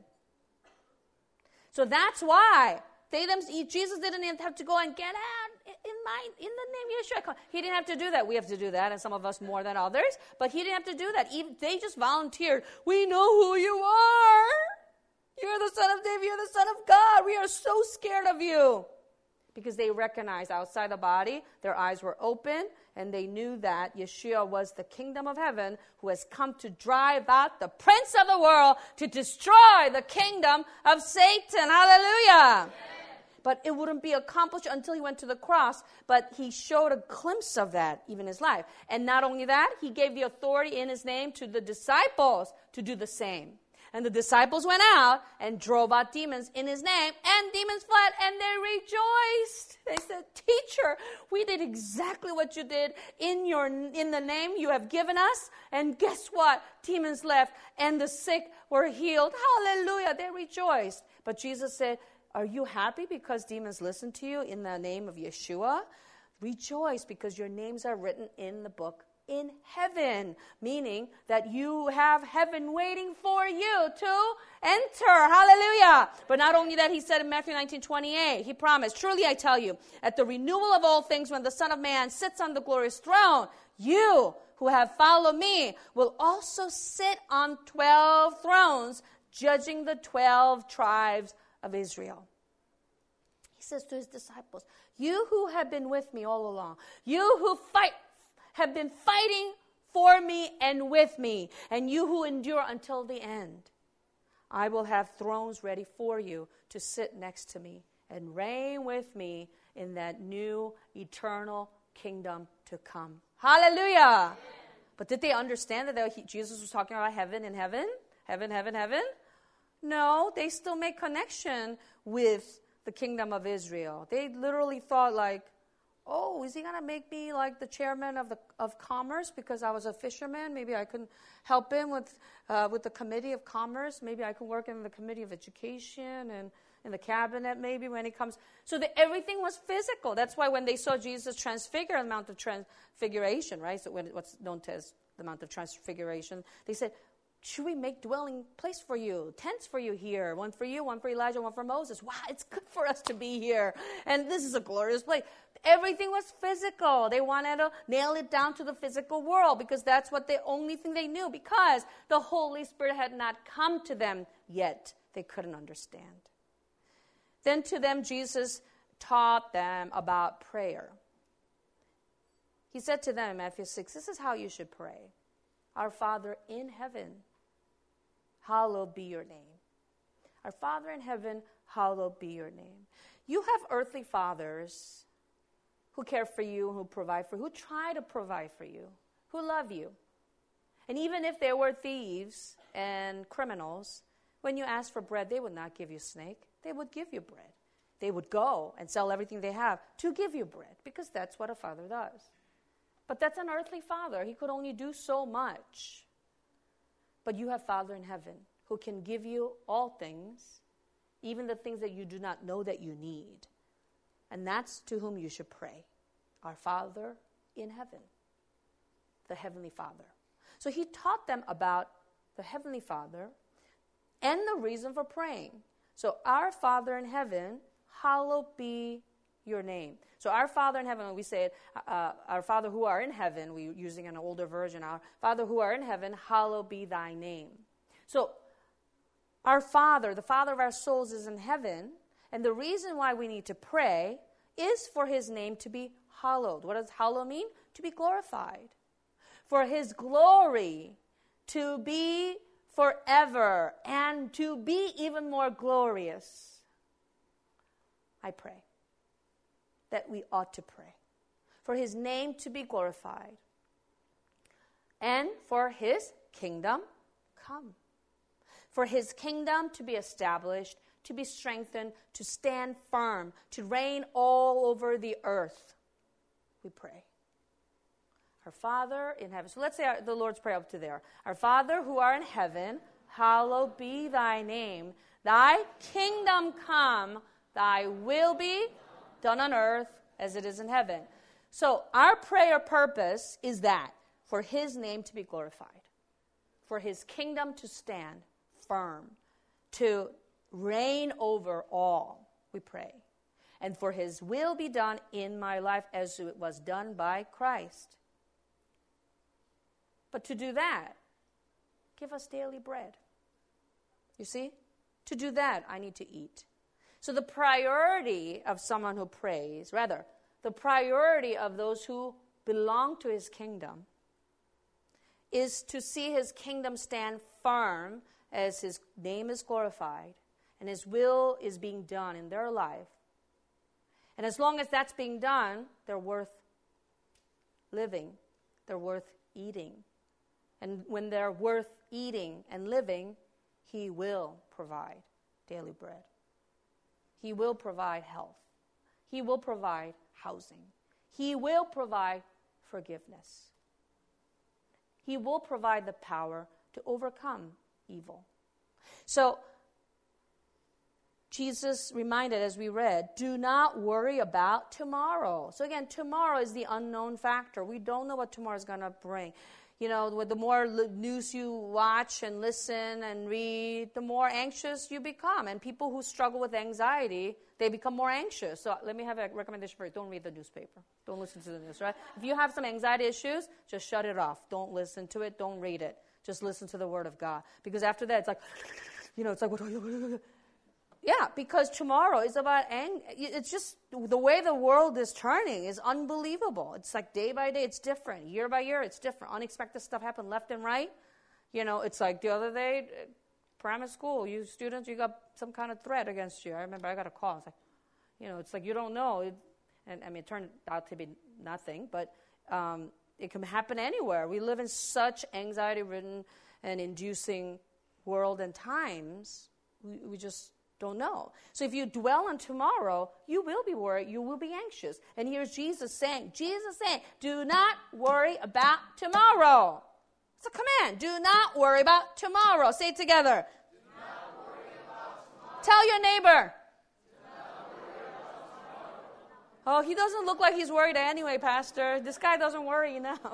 So that's why they, them, Jesus didn't have to go and get out in my in the name of Yeshua. He didn't have to do that. We have to do that, and some of us more than others. But he didn't have to do that. Even, they just volunteered. We know who you are. You're the Son of David. You're the Son of God. We are so scared of you. Because they recognized outside the body, their eyes were open, and they knew that Yeshua was the kingdom of heaven who has come to drive out the prince of the world to destroy the kingdom of Satan. Hallelujah. Amen. But it wouldn't be accomplished until he went to the cross, but he showed a glimpse of that even in his life. And not only that, he gave the authority in his name to the disciples to do the same. And the disciples went out and drove out demons in his name, and demons fled, and they rejoiced. They said, Teacher, we did exactly what you did in your in the name you have given us. And guess what? Demons left, and the sick were healed. Hallelujah. They rejoiced. But Jesus said, are you happy because demons listen to you in the name of Yeshua? Rejoice because your names are written in the book in heaven, meaning that you have heaven waiting for you to enter. Hallelujah. But not only that, he said in Matthew nineteen twenty-eight, he promised, truly I tell you, at the renewal of all things, when the Son of Man sits on the glorious throne, you who have followed me will also sit on twelve thrones, judging the twelve tribes of Israel. He says to his disciples, you who have been with me all along, you who fight have been fighting for me and with me, and you who endure until the end, I will have thrones ready for you to sit next to me and reign with me in that new eternal kingdom to come. Hallelujah! Amen. But did they understand that they, he, Jesus was talking about heaven and heaven? Heaven, heaven, heaven? No, they still make connection with the kingdom of Israel. They literally thought like, oh, is he going to make me like the chairman of the of commerce because I was a fisherman? Maybe I can help him with uh, with the committee of commerce. Maybe I can work in the committee of education and in the cabinet maybe when he comes. So that everything was physical. That's why when they saw Jesus transfigure on the Mount of Transfiguration, right? So when what's known as the Mount of Transfiguration, they said, should we make dwelling place for you, tents for you here, one for you, one for Elijah, one for Moses? Wow, it's good for us to be here. And this is a glorious place. Everything was physical. They wanted to nail it down to the physical world because that's what the only thing they knew, because the Holy Spirit had not come to them yet. They couldn't understand. Then to them, Jesus taught them about prayer. He said to them in Matthew six, this is how you should pray. Our Father in heaven, hallowed be your name. Our Father in heaven, hallowed be your name. You have earthly fathers who care for you, who provide for you, who try to provide for you, who love you. And even if they were thieves and criminals, when you asked for bread, they would not give you snake. They would give you bread. They would go and sell everything they have to give you bread, because that's what a father does. But that's an earthly father. He could only do so much. But you have Father in heaven who can give you all things, even the things that you do not know that you need. And that's to whom you should pray. Our Father in heaven, the Heavenly Father. So he taught them about the Heavenly Father and the reason for praying. So our Father in heaven, hallowed be your name. So our Father in heaven, when we say it, uh, our Father who are in heaven, we're using an older version, our Father who are in heaven, hallowed be thy name. So our Father, the Father of our souls, is in heaven, and the reason why we need to pray is for his name to be hallowed. What does hallow mean? To be glorified. For his glory to be forever and to be even more glorious. I pray that we ought to pray for his name to be glorified and for his kingdom come. For his kingdom to be established, to be strengthened, to stand firm, to reign all over the earth. We pray. Our Father in heaven. So let's say our, the Lord's Prayer up to there. Our Father who art in heaven, hallowed be thy name. Thy kingdom come, thy will be done on earth as it is in heaven. So our prayer purpose is that, for his name to be glorified, for his kingdom to stand firm, to reign over all, we pray. And for his will be done in my life as it was done by Christ. But to do that, give us daily bread. You see? To do that, I need to eat. So the priority of someone who prays, rather, the priority of those who belong to his kingdom is to see his kingdom stand firm as his name is glorified and his will is being done in their life. And as long as that's being done, they're worth living. They're worth eating. And when they're worth eating and living, he will provide daily bread. He will provide health. He will provide housing. He will provide forgiveness. He will provide the power to overcome evil. So, Jesus reminded, as we read, do not worry about tomorrow. So again, tomorrow is the unknown factor. We don't know what tomorrow is going to bring. You know, the more news you watch and listen and read, the more anxious you become. And people who struggle with anxiety, they become more anxious. So let me have a recommendation for you. Don't read the newspaper. Don't listen to the news, right? If you have some anxiety issues, just shut it off. Don't listen to it. Don't read it. Just listen to the Word of God. Because after that, it's like, you know, it's like, yeah, because tomorrow is about, ang- it's just, the way the world is turning is unbelievable. It's like day by day, it's different. Year by year, it's different. Unexpected stuff happen left and right. You know, it's like the other day, primary school, you students, you got some kind of threat against you. I remember I got a call. It's like, you know, it's like you don't know. It, and I mean, it turned out to be nothing, but um, it can happen anywhere. We live in such anxiety-ridden and inducing world and times. We, we just don't know. So if you dwell on tomorrow, you will be worried, you will be anxious. And here's Jesus saying, Jesus saying, do not worry about tomorrow. It's a command. Do not worry about tomorrow. Say it together. Do not worry about tomorrow. Tell your neighbor. Do not worry about tomorrow. Oh, he doesn't look like he's worried anyway, Pastor. This guy doesn't worry enough.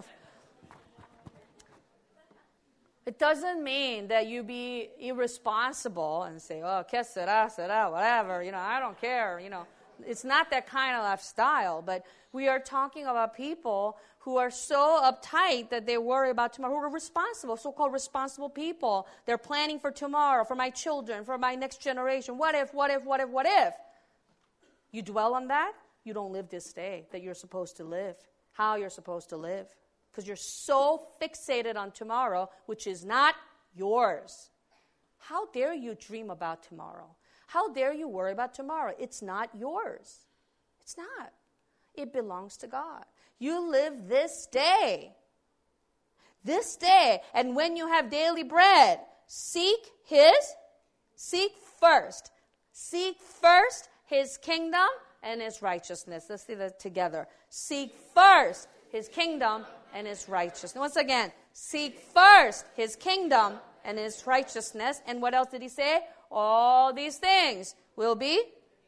It doesn't mean that you be irresponsible and say, oh, que será, será, whatever, you know, I don't care, you know. It's not that kind of lifestyle, but we are talking about people who are so uptight that they worry about tomorrow, who are responsible, so-called responsible people. They're planning for tomorrow, for my children, for my next generation. What if, what if, what if, what if? You dwell on that, you don't live this day that you're supposed to live, how you're supposed to live. Because you're so fixated on tomorrow, which is not yours. How dare you dream about tomorrow? How dare you worry about tomorrow? It's not yours. It's not. It belongs to God. You live this day. This day. And when you have daily bread, seek His, seek first. Seek first His kingdom and His righteousness. Let's see that together. Seek first His kingdom and His righteousness. Once again, seek first His kingdom and His righteousness. And what else did He say? All these things will be.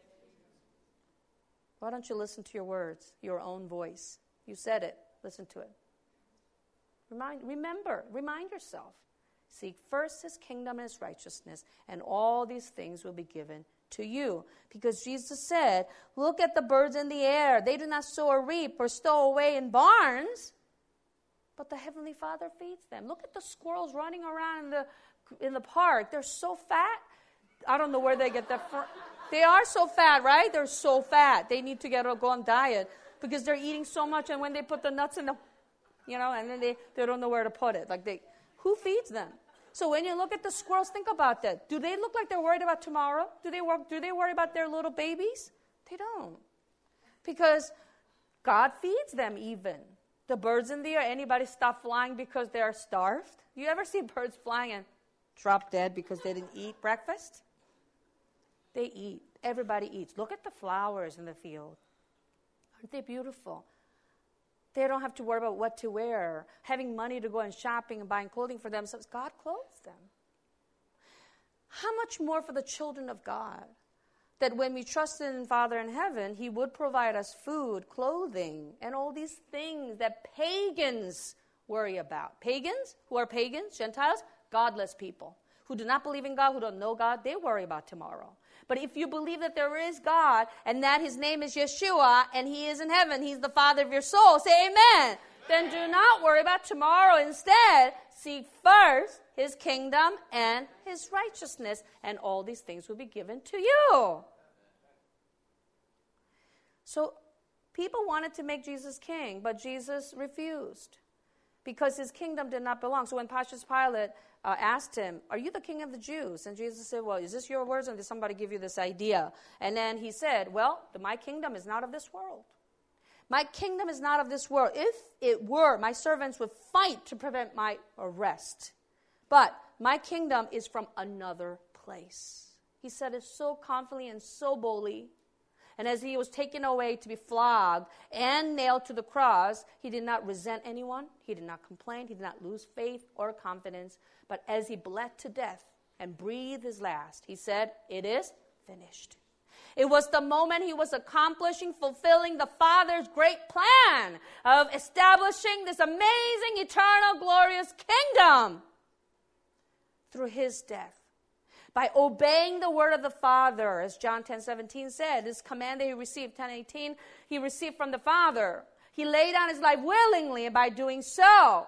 Why don't you listen to your words, your own voice? You said it. Listen to it. Remind, remember, remind yourself. Seek first His kingdom and His righteousness, and all these things will be given to you. Because Jesus said, look at the birds in the air. They do not sow or reap or stow away in barns, but the Heavenly Father feeds them. Look at the squirrels running around in the, in the park. They're so fat. I don't know where they get that from. They are so fat, right? They're so fat. They need to get go on diet because they're eating so much. And when they put the nuts in the, you know, and then they, they don't know where to put it. Like they, who feeds them? So when you look at the squirrels, think about that. Do they look like they're worried about tomorrow? Do they work, do they worry about their little babies? They don't. Because God feeds them even. The birds in the air, anybody stop flying because they are starved? You ever see birds flying and drop dead because they didn't eat breakfast? They eat. Everybody eats. Look at the flowers in the field. Aren't they beautiful? They don't have to worry about what to wear, having money to go and shopping and buying clothing for themselves. God clothes them. How much more for the children of God? That when we trust in Father in heaven, He would provide us food, clothing, and all these things that pagans worry about. Pagans, who are pagans, Gentiles, godless people, who do not believe in God, who don't know God, they worry about tomorrow. But if you believe that there is God and that His name is Yeshua and He is in heaven, He's the Father of your soul, say amen. Amen. Then do not worry about tomorrow. Instead, seek first His kingdom and His righteousness, and all these things will be given to you. So people wanted to make Jesus king, but Jesus refused because His kingdom did not belong. So when Pontius Pilate Uh, asked Him, are you the king of the Jews? And Jesus said, well, is this your words or did somebody give you this idea? And then He said, well, the, my kingdom is not of this world. My kingdom is not of this world. If it were, my servants would fight to prevent my arrest. But my kingdom is from another place. He said it so confidently and so boldly. And as He was taken away to be flogged and nailed to the cross, He did not resent anyone. He did not complain. He did not lose faith or confidence. But as He bled to death and breathed His last, He said, it is finished. It was the moment He was accomplishing, fulfilling the Father's great plan of establishing this amazing, eternal, glorious kingdom through His death. By obeying the word of the Father, as John ten seventeen said, this command that He received, ten eighteen, He received from the Father. He laid down His life willingly, and by doing so,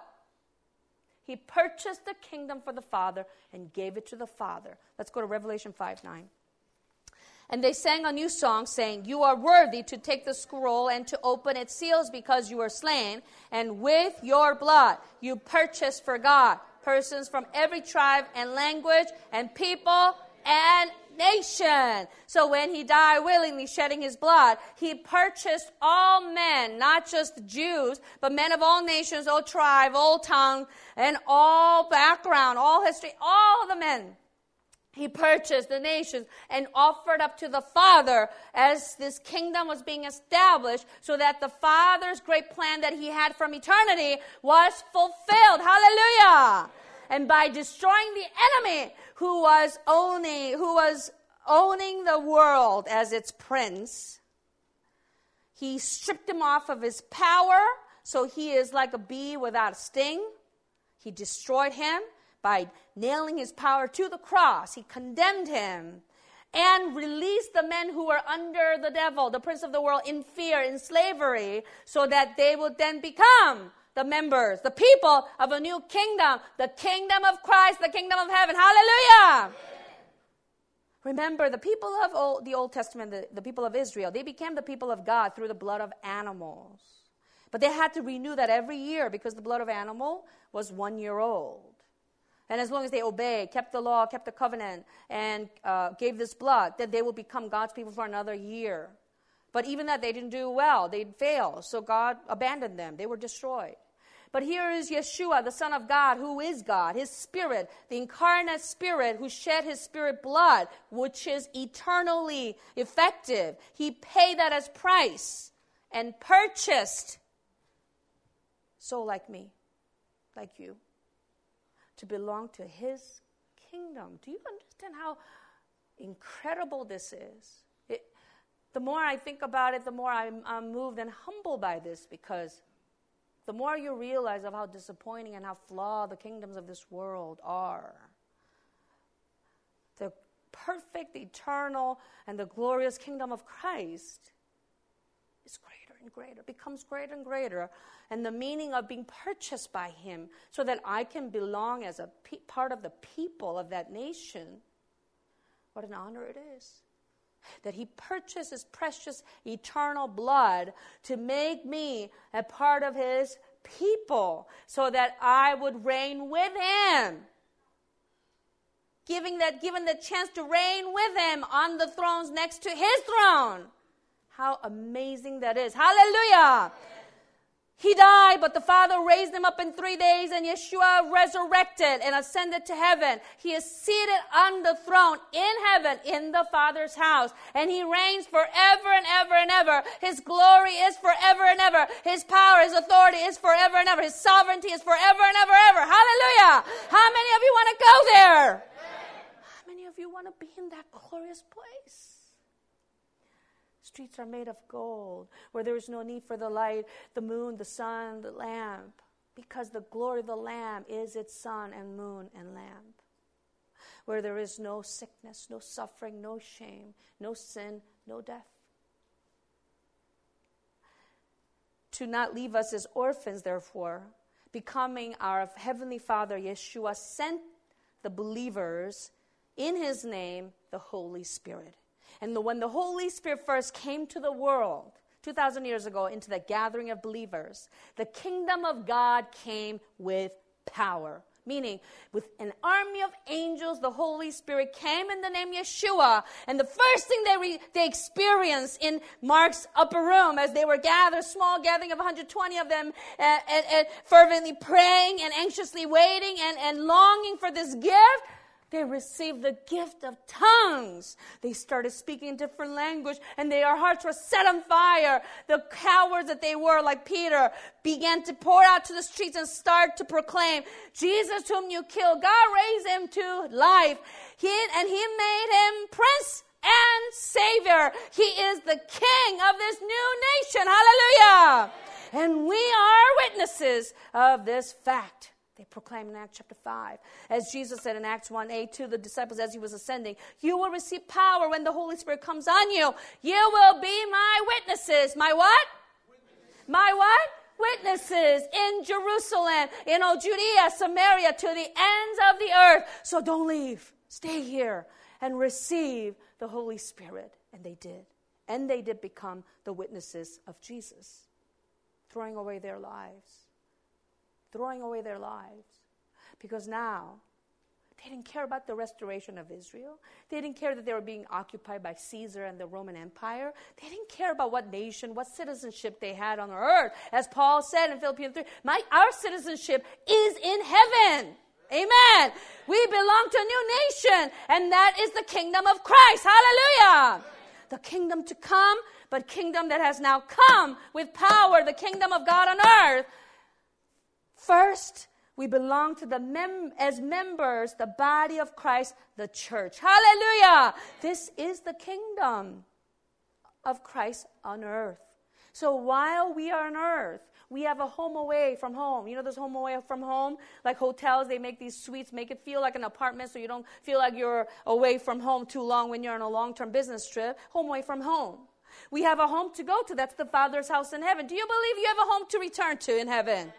He purchased the kingdom for the Father and gave it to the Father. Let's go to Revelation five nine. And they sang a new song, saying, you are worthy to take the scroll and to open its seals because you were slain, and with your blood you purchased for God persons from every tribe and language and people and nation. So when He died willingly, shedding His blood, He purchased all men, not just Jews, but men of all nations, all tribe, all tongue, and all background, all history, all the men. He purchased the nations and offered up to the Father as this kingdom was being established so that the Father's great plan that He had from eternity was fulfilled. Hallelujah! And by destroying the enemy who was owning, who was owning the world as its prince, He stripped him off of his power, so he is like a bee without a sting. He destroyed him by nailing his power to the cross. He condemned him and released the men who were under the devil, the prince of the world, in fear, in slavery, so that they would then become the members, the people of a new kingdom, the kingdom of Christ, the kingdom of heaven. Hallelujah! Remember, the people of old, the Old Testament, the, the people of Israel, they became the people of God through the blood of animals. But they had to renew that every year because the blood of animal was one year old. And as long as they obeyed, kept the law, kept the covenant, and uh, gave this blood, then they will become God's people for another year. But even that, they didn't do well. They'd fail. So God abandoned them. They were destroyed. But here is Yeshua, the Son of God, who is God, His Spirit, the incarnate Spirit who shed His Spirit blood, which is eternally effective. He paid that as price and purchased so like me, like you, to belong to His kingdom. Do you understand how incredible this is? It, the more I think about it, the more I'm, I'm moved and humbled by this, because the more you realize of how disappointing and how flawed the kingdoms of this world are. The perfect, eternal, and the glorious kingdom of Christ is greater and greater, becomes greater and greater. And the meaning of being purchased by him so that I can belong as a pe- part of the people of that nation. What an honor it is. That he purchased his precious eternal blood to make me a part of his people so that I would reign with him. Giving that, given the chance to reign with him on the thrones next to his throne. How amazing that is. Hallelujah. He died, but the Father raised him up in three days, and Yeshua resurrected and ascended to heaven. He is seated on the throne in heaven in the Father's house, and he reigns forever and ever and ever. His glory is forever and ever. His power, his authority is forever and ever. His sovereignty is forever and ever and ever. Hallelujah. How many of you want to go there? How many of you want to be in that glorious place? Streets are made of gold, where there is no need for the light, the moon, the sun, the lamp, because the glory of the Lamb is its sun and moon and lamp. Where there is no sickness, no suffering, no shame, no sin, no death. To not leave us as orphans, therefore, becoming our Heavenly Father, Yeshua, sent the believers in his name, the Holy Spirit. And the, when the Holy Spirit first came to the world, two thousand years ago, into the gathering of believers, the kingdom of God came with power. Meaning, with an army of angels, the Holy Spirit came in the name Yeshua. And the first thing they re, they experienced in Mark's upper room, as they were gathered, small gathering of one hundred twenty of them, uh, and, and fervently praying and anxiously waiting and, and longing for this gift, they received the gift of tongues. They started speaking in different language, and their hearts were set on fire. The cowards that they were, like Peter, began to pour out to the streets and start to proclaim, Jesus whom you killed, God raised him to life. He, and he made him prince and savior. He is the king of this new nation. Hallelujah. And we are witnesses of this fact. They proclaim in Acts chapter five. As Jesus said in Acts one eight to the disciples as he was ascending, you will receive power when the Holy Spirit comes on you. You will be my witnesses. My what? Witnesses. My what? Witnesses in Jerusalem, in all Judea, Samaria, to the ends of the earth. So don't leave. Stay here and receive the Holy Spirit. And they did. And they did become the witnesses of Jesus, throwing away their lives. Throwing away their lives. Because now, they didn't care about the restoration of Israel. They didn't care that they were being occupied by Caesar and the Roman Empire. They didn't care about what nation, what citizenship they had on earth. As Paul said in Philippians three, My, our citizenship is in heaven. Amen. We belong to a new nation, and that is the kingdom of Christ. Hallelujah. The kingdom to come, but kingdom that has now come with power, the kingdom of God on earth. First, we belong to the mem- as members, the body of Christ, the church. Hallelujah! This is the kingdom of Christ on earth. So while we are on earth, we have a home away from home. You know this home away from home? Like hotels, they make these suites, make it feel like an apartment so you don't feel like you're away from home too long when you're on a long-term business trip. Home away from home. We have a home to go to. That's the Father's house in heaven. Do you believe you have a home to return to in heaven?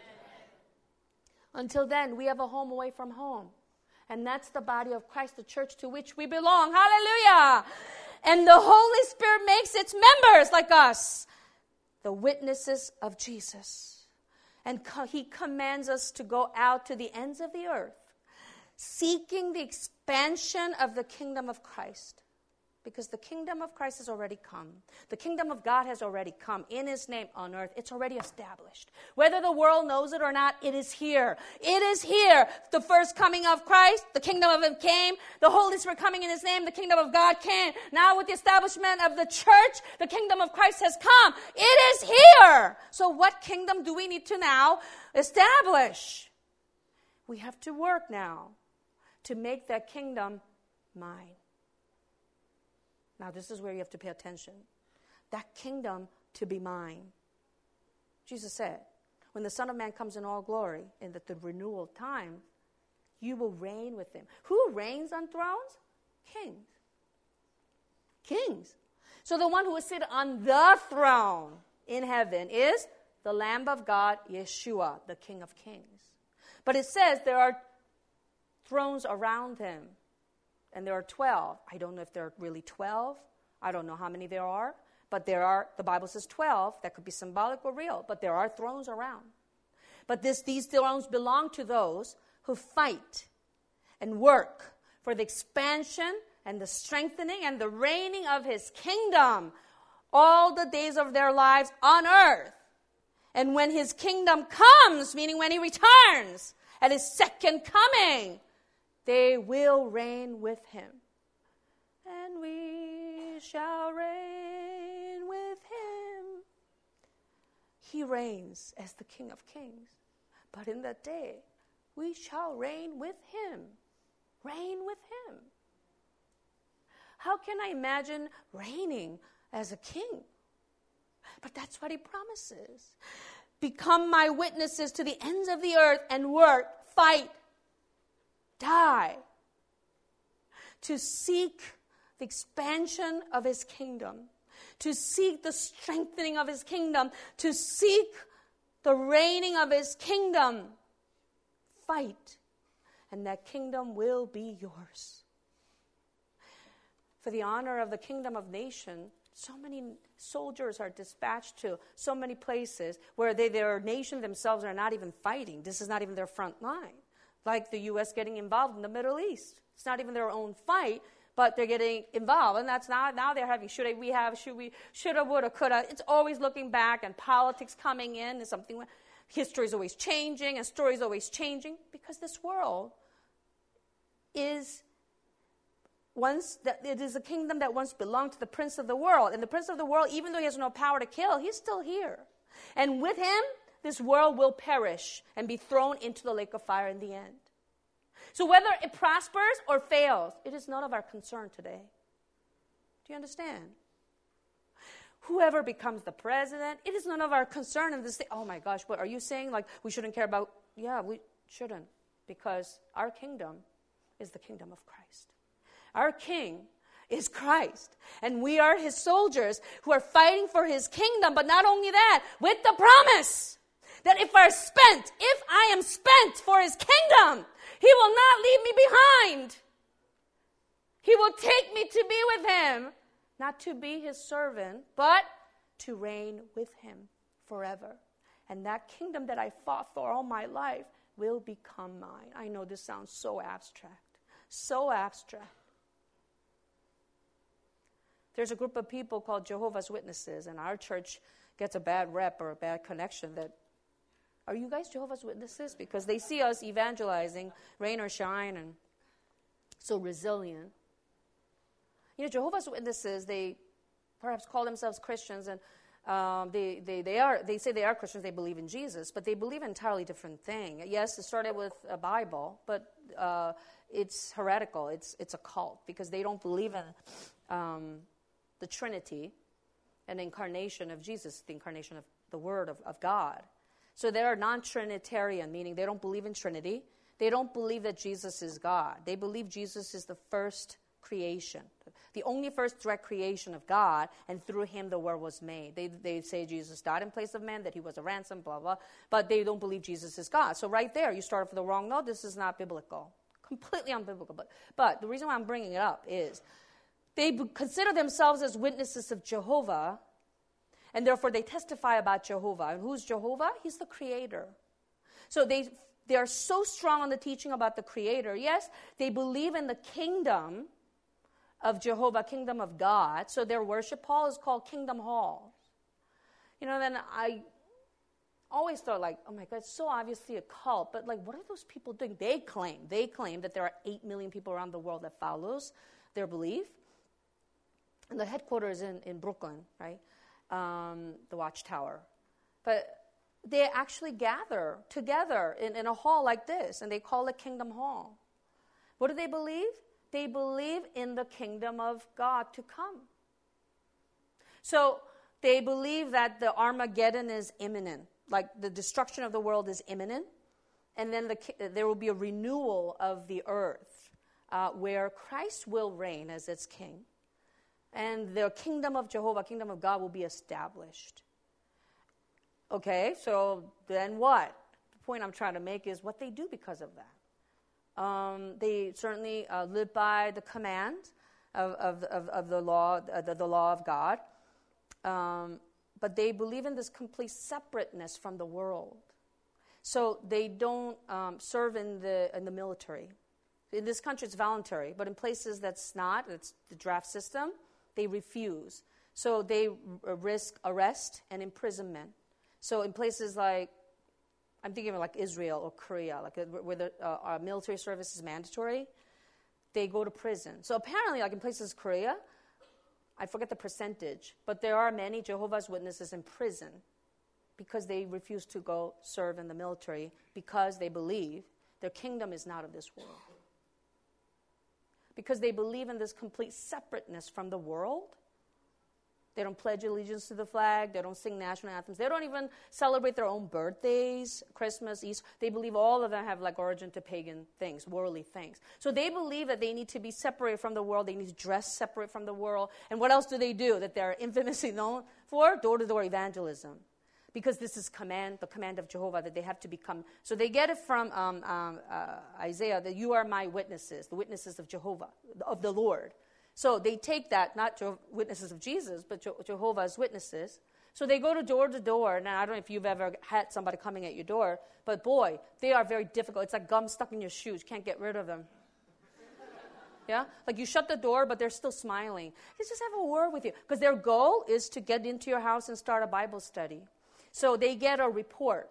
Until then, we have a home away from home. And that's the body of Christ, the church to which we belong. Hallelujah! And the Holy Spirit makes its members like us, the witnesses of Jesus. And co- he commands us to go out to the ends of the earth, seeking the expansion of the kingdom of Christ. Because the kingdom of Christ has already come. The kingdom of God has already come in his name on earth. It's already established. Whether the world knows it or not, it is here. It is here. The first coming of Christ, the kingdom of him came. The Holy Spirit coming in his name, the kingdom of God came. Now with the establishment of the church, the kingdom of Christ has come. It is here. So what kingdom do we need to now establish? We have to work now to make that kingdom mine. Now, this is where you have to pay attention. That kingdom to be mine. Jesus said, when the Son of Man comes in all glory, in the, the renewal time, you will reign with him. Who reigns on thrones? Kings. Kings. So the one who will sit on the throne in heaven is the Lamb of God, Yeshua, the King of Kings. But it says there are thrones around him. And there are twelve. I don't know if there are really twelve. I don't know how many there are. But there are, the Bible says twelve. That could be symbolic or real. But there are thrones around. But this, these thrones belong to those who fight and work for the expansion and the strengthening and the reigning of his kingdom all the days of their lives on earth. And when his kingdom comes, meaning when he returns at his second coming, they will reign with him. And we shall reign with him. He reigns as the King of Kings. But in that day, we shall reign with him. Reign with him. How can I imagine reigning as a king? But that's what he promises. Become my witnesses to the ends of the earth and work, fight, die, to seek the expansion of his kingdom, to seek the strengthening of his kingdom, to seek the reigning of his kingdom. Fight, and that kingdom will be yours. For the honor of the kingdom of nation, so many soldiers are dispatched to so many places where they, their nation themselves are not even fighting. This is not even their front line. Like the U S getting involved in the Middle East. It's not even their own fight, but they're getting involved. And that's now, now they're having, should we have, should we, shoulda, woulda, coulda. It's always looking back and politics coming in and something. History is always changing and story is always changing because this world is once, that it is a kingdom that once belonged to the prince of the world. And the prince of the world, even though he has no power to kill, he's still here. And with him, this world will perish and be thrown into the lake of fire in the end. So whether it prospers or fails, it is none of our concern today. Do you understand? Whoever becomes the president, it is none of our concern. And this thing, oh my gosh, what are you saying? Like we shouldn't care about? Yeah, we shouldn't, because our kingdom is the kingdom of Christ. Our king is Christ, and we are his soldiers who are fighting for his kingdom. But not only that, with the promise that if I spent, if I am spent for his kingdom, he will not leave me behind. He will take me to be with him, not to be his servant, but to reign with him forever. And that kingdom that I fought for all my life will become mine. I know this sounds so abstract, so abstract. There's a group of people called Jehovah's Witnesses, and our church gets a bad rep or a bad connection that, are you guys Jehovah's Witnesses? Because they see us evangelizing, rain or shine, and so resilient. You know, Jehovah's Witnesses, they perhaps call themselves Christians, and um, they, they, they, are, they say they are Christians, they believe in Jesus, but they believe an entirely different thing. Yes, it started with a Bible, but uh, it's heretical, it's, it's a cult, because they don't believe in um, the Trinity and the incarnation of Jesus, the incarnation of the Word of, of God. So they are non-Trinitarian, meaning they don't believe in Trinity. They don't believe that Jesus is God. They believe Jesus is the first creation, the only first direct creation of God, and through him the world was made. They, they say Jesus died in place of man, that he was a ransom, blah, blah, but they don't believe Jesus is God. So right there, you start off with the wrong note. This is not biblical, completely unbiblical. But, but the reason why I'm bringing it up is they consider themselves as witnesses of Jehovah, and therefore they testify about Jehovah. And who's Jehovah? He's the creator. So they they are so strong on the teaching about the creator. Yes, they believe in the kingdom of Jehovah, kingdom of God. So their worship hall is called Kingdom Hall. You know, then I always thought like, oh my God, it's so obviously a cult. But like, what are those people doing? They claim, they claim that there are eight million people around the world that follows their belief. And the headquarters in, in Brooklyn, right? Um, the Watchtower. But they actually gather together in, in a hall like this, and they call it Kingdom Hall. What do they believe? They believe in the kingdom of God to come. So they believe that the Armageddon is imminent, like the destruction of the world is imminent, and then the, there will be a renewal of the earth uh, where Christ will reign as its king. and the kingdom of Jehovah, kingdom of God will be established. Okay, so then what? The point I'm trying to make is what they do because of that. Um, they certainly uh, live by the command of, of, of, of the law, uh, the, the law of God, um, but they believe in this complete separateness from the world. So they don't um, serve in the in the military. In this country, it's voluntary, but in places that's not, it's the draft system, they refuse. So they r- risk arrest and imprisonment. So in places like, I'm thinking of like Israel or Korea, like uh, where the uh, our military service is mandatory, they go to prison. So apparently, like in places Korea, I forget the percentage, but there are many Jehovah's Witnesses in prison because they refuse to go serve in the military because they believe their kingdom is not of this world. Because they believe in this complete separateness from the world. They don't pledge allegiance to the flag. They don't sing national anthems. They don't even celebrate their own birthdays, Christmas, Easter. They believe all of them have like origin to pagan things, worldly things. So they believe that they need to be separated from the world. They need to dress separate from the world. And what else do they do that they're infamously known for? Door-to-door evangelism. Because this is command, the command of Jehovah, that they have to become. So they get it from um, um, uh, Isaiah, that you are my witnesses, the witnesses of Jehovah, of the Lord. So they take that, not Je- witnesses of Jesus, but Je- Jehovah's witnesses. So they go to door to door. Now, I don't know if you've ever had somebody coming at your door, but boy, they are very difficult. It's like gum stuck in your shoes. You can't get rid of them. Yeah? Like you shut the door, but they're still smiling. They just have a word with you. Because their goal is to get into your house and start a Bible study. So they get a report.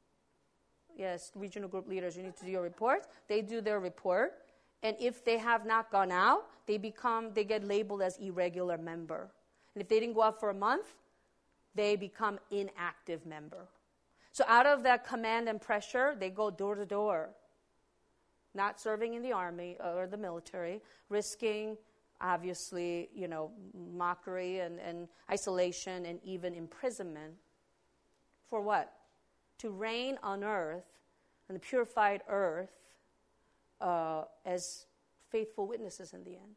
Yes, regional group leaders, you need to do your report. They do their report. And if they have not gone out, they become, they get labeled as irregular member. And if they didn't go out for a month, they become inactive member. So out of that command and pressure, they go door to door. Not serving in the army or the military, risking, obviously, you know, mockery and, and isolation and even imprisonment. For what? To reign on earth, on the purified earth, uh, as faithful witnesses in the end.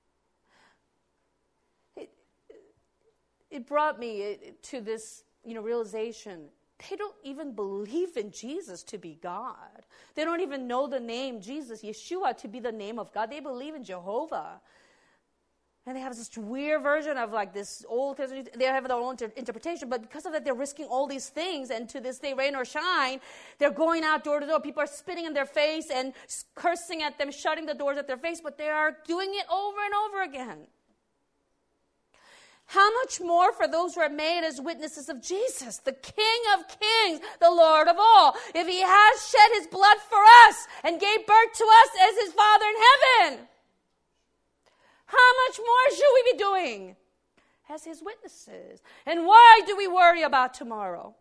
It, it brought me to this, you know, realization. They don't even believe in Jesus to be God. They don't even know the name Jesus, Yeshua, to be the name of God. They believe in Jehovah. And they have this weird version of like this Old Testament. They have their own inter- interpretation, but because of that, they're risking all these things. And to this day, rain or shine, they're going out door to door. People are spitting in their face and cursing at them, shutting the doors at their face, but they are doing it over and over again. How much more for those who are made as witnesses of Jesus, the King of Kings, the Lord of all. If he has shed his blood for us and gave birth to us as his Father in heaven, how much more should we be doing as his witnesses? And why do we worry about tomorrow?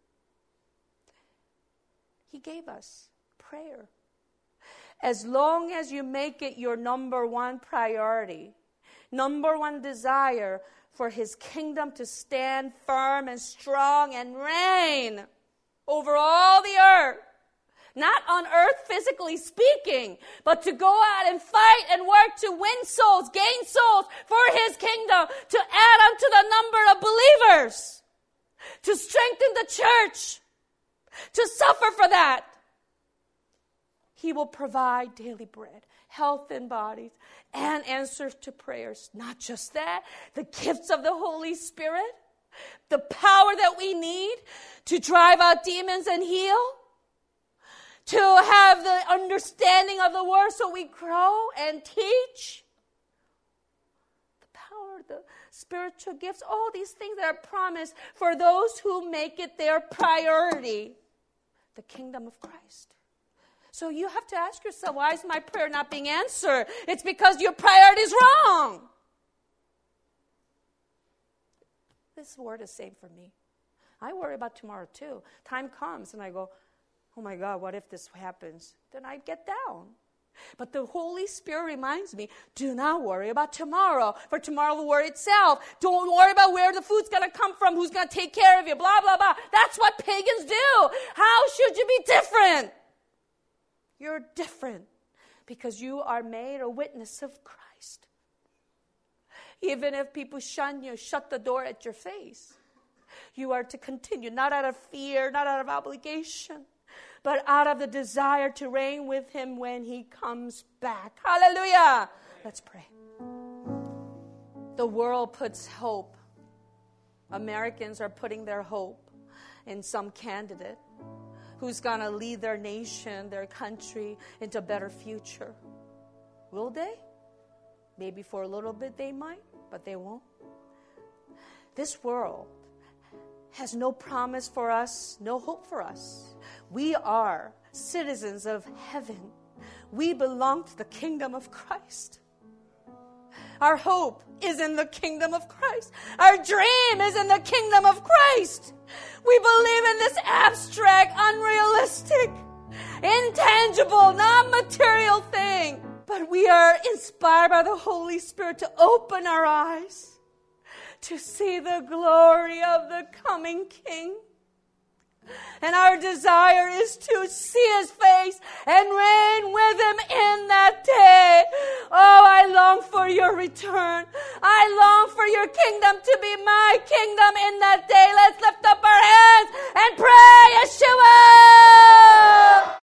He gave us prayer. As long as you make it your number one priority, number one desire for his kingdom to stand firm and strong and reign over all the earth, not on earth physically speaking, but to go out and fight and work to win souls, gain souls for his kingdom, to add unto the number of believers, to strengthen the church, to suffer for that. He will provide daily bread, health in bodies, and answers to prayers. Not just that, the gifts of the Holy Spirit, the power that we need to drive out demons and heal, to have the understanding of the word so we grow and teach. The power, the spiritual gifts, all these things that are promised for those who make it their priority, the kingdom of Christ. So you have to ask yourself, why is my prayer not being answered? It's because your priority is wrong. This word is same for me. I worry about tomorrow too. Time comes and I go, oh my God, what if this happens? Then I get down. But the Holy Spirit reminds me, do not worry about tomorrow, for tomorrow will worry itself. Don't worry about where the food's going to come from, who's going to take care of you, blah, blah, blah. That's what pagans do. How should you be different? You're different because you are made a witness of Christ. Even if people shun you, shut the door at your face, you are to continue, not out of fear, not out of obligation, but out of the desire to reign with him when he comes back. Hallelujah. Let's pray. The world puts hope. Americans are putting their hope in some candidate who's going to lead their nation, their country, into a better future. Will they? Maybe for a little bit they might, but they won't. This world has no promise for us, no hope for us. We are citizens of heaven. We belong to the kingdom of Christ. Our hope is in the kingdom of Christ. Our dream is in the kingdom of Christ. We believe in this abstract, unrealistic, intangible, non-material thing. But we are inspired by the Holy Spirit to open our eyes to see the glory of the coming King. And our desire is to see his face and reign with him in that day. Oh, I long for your return. I long for your kingdom to be my kingdom in that day. Let's lift up our hands and pray, Yeshua!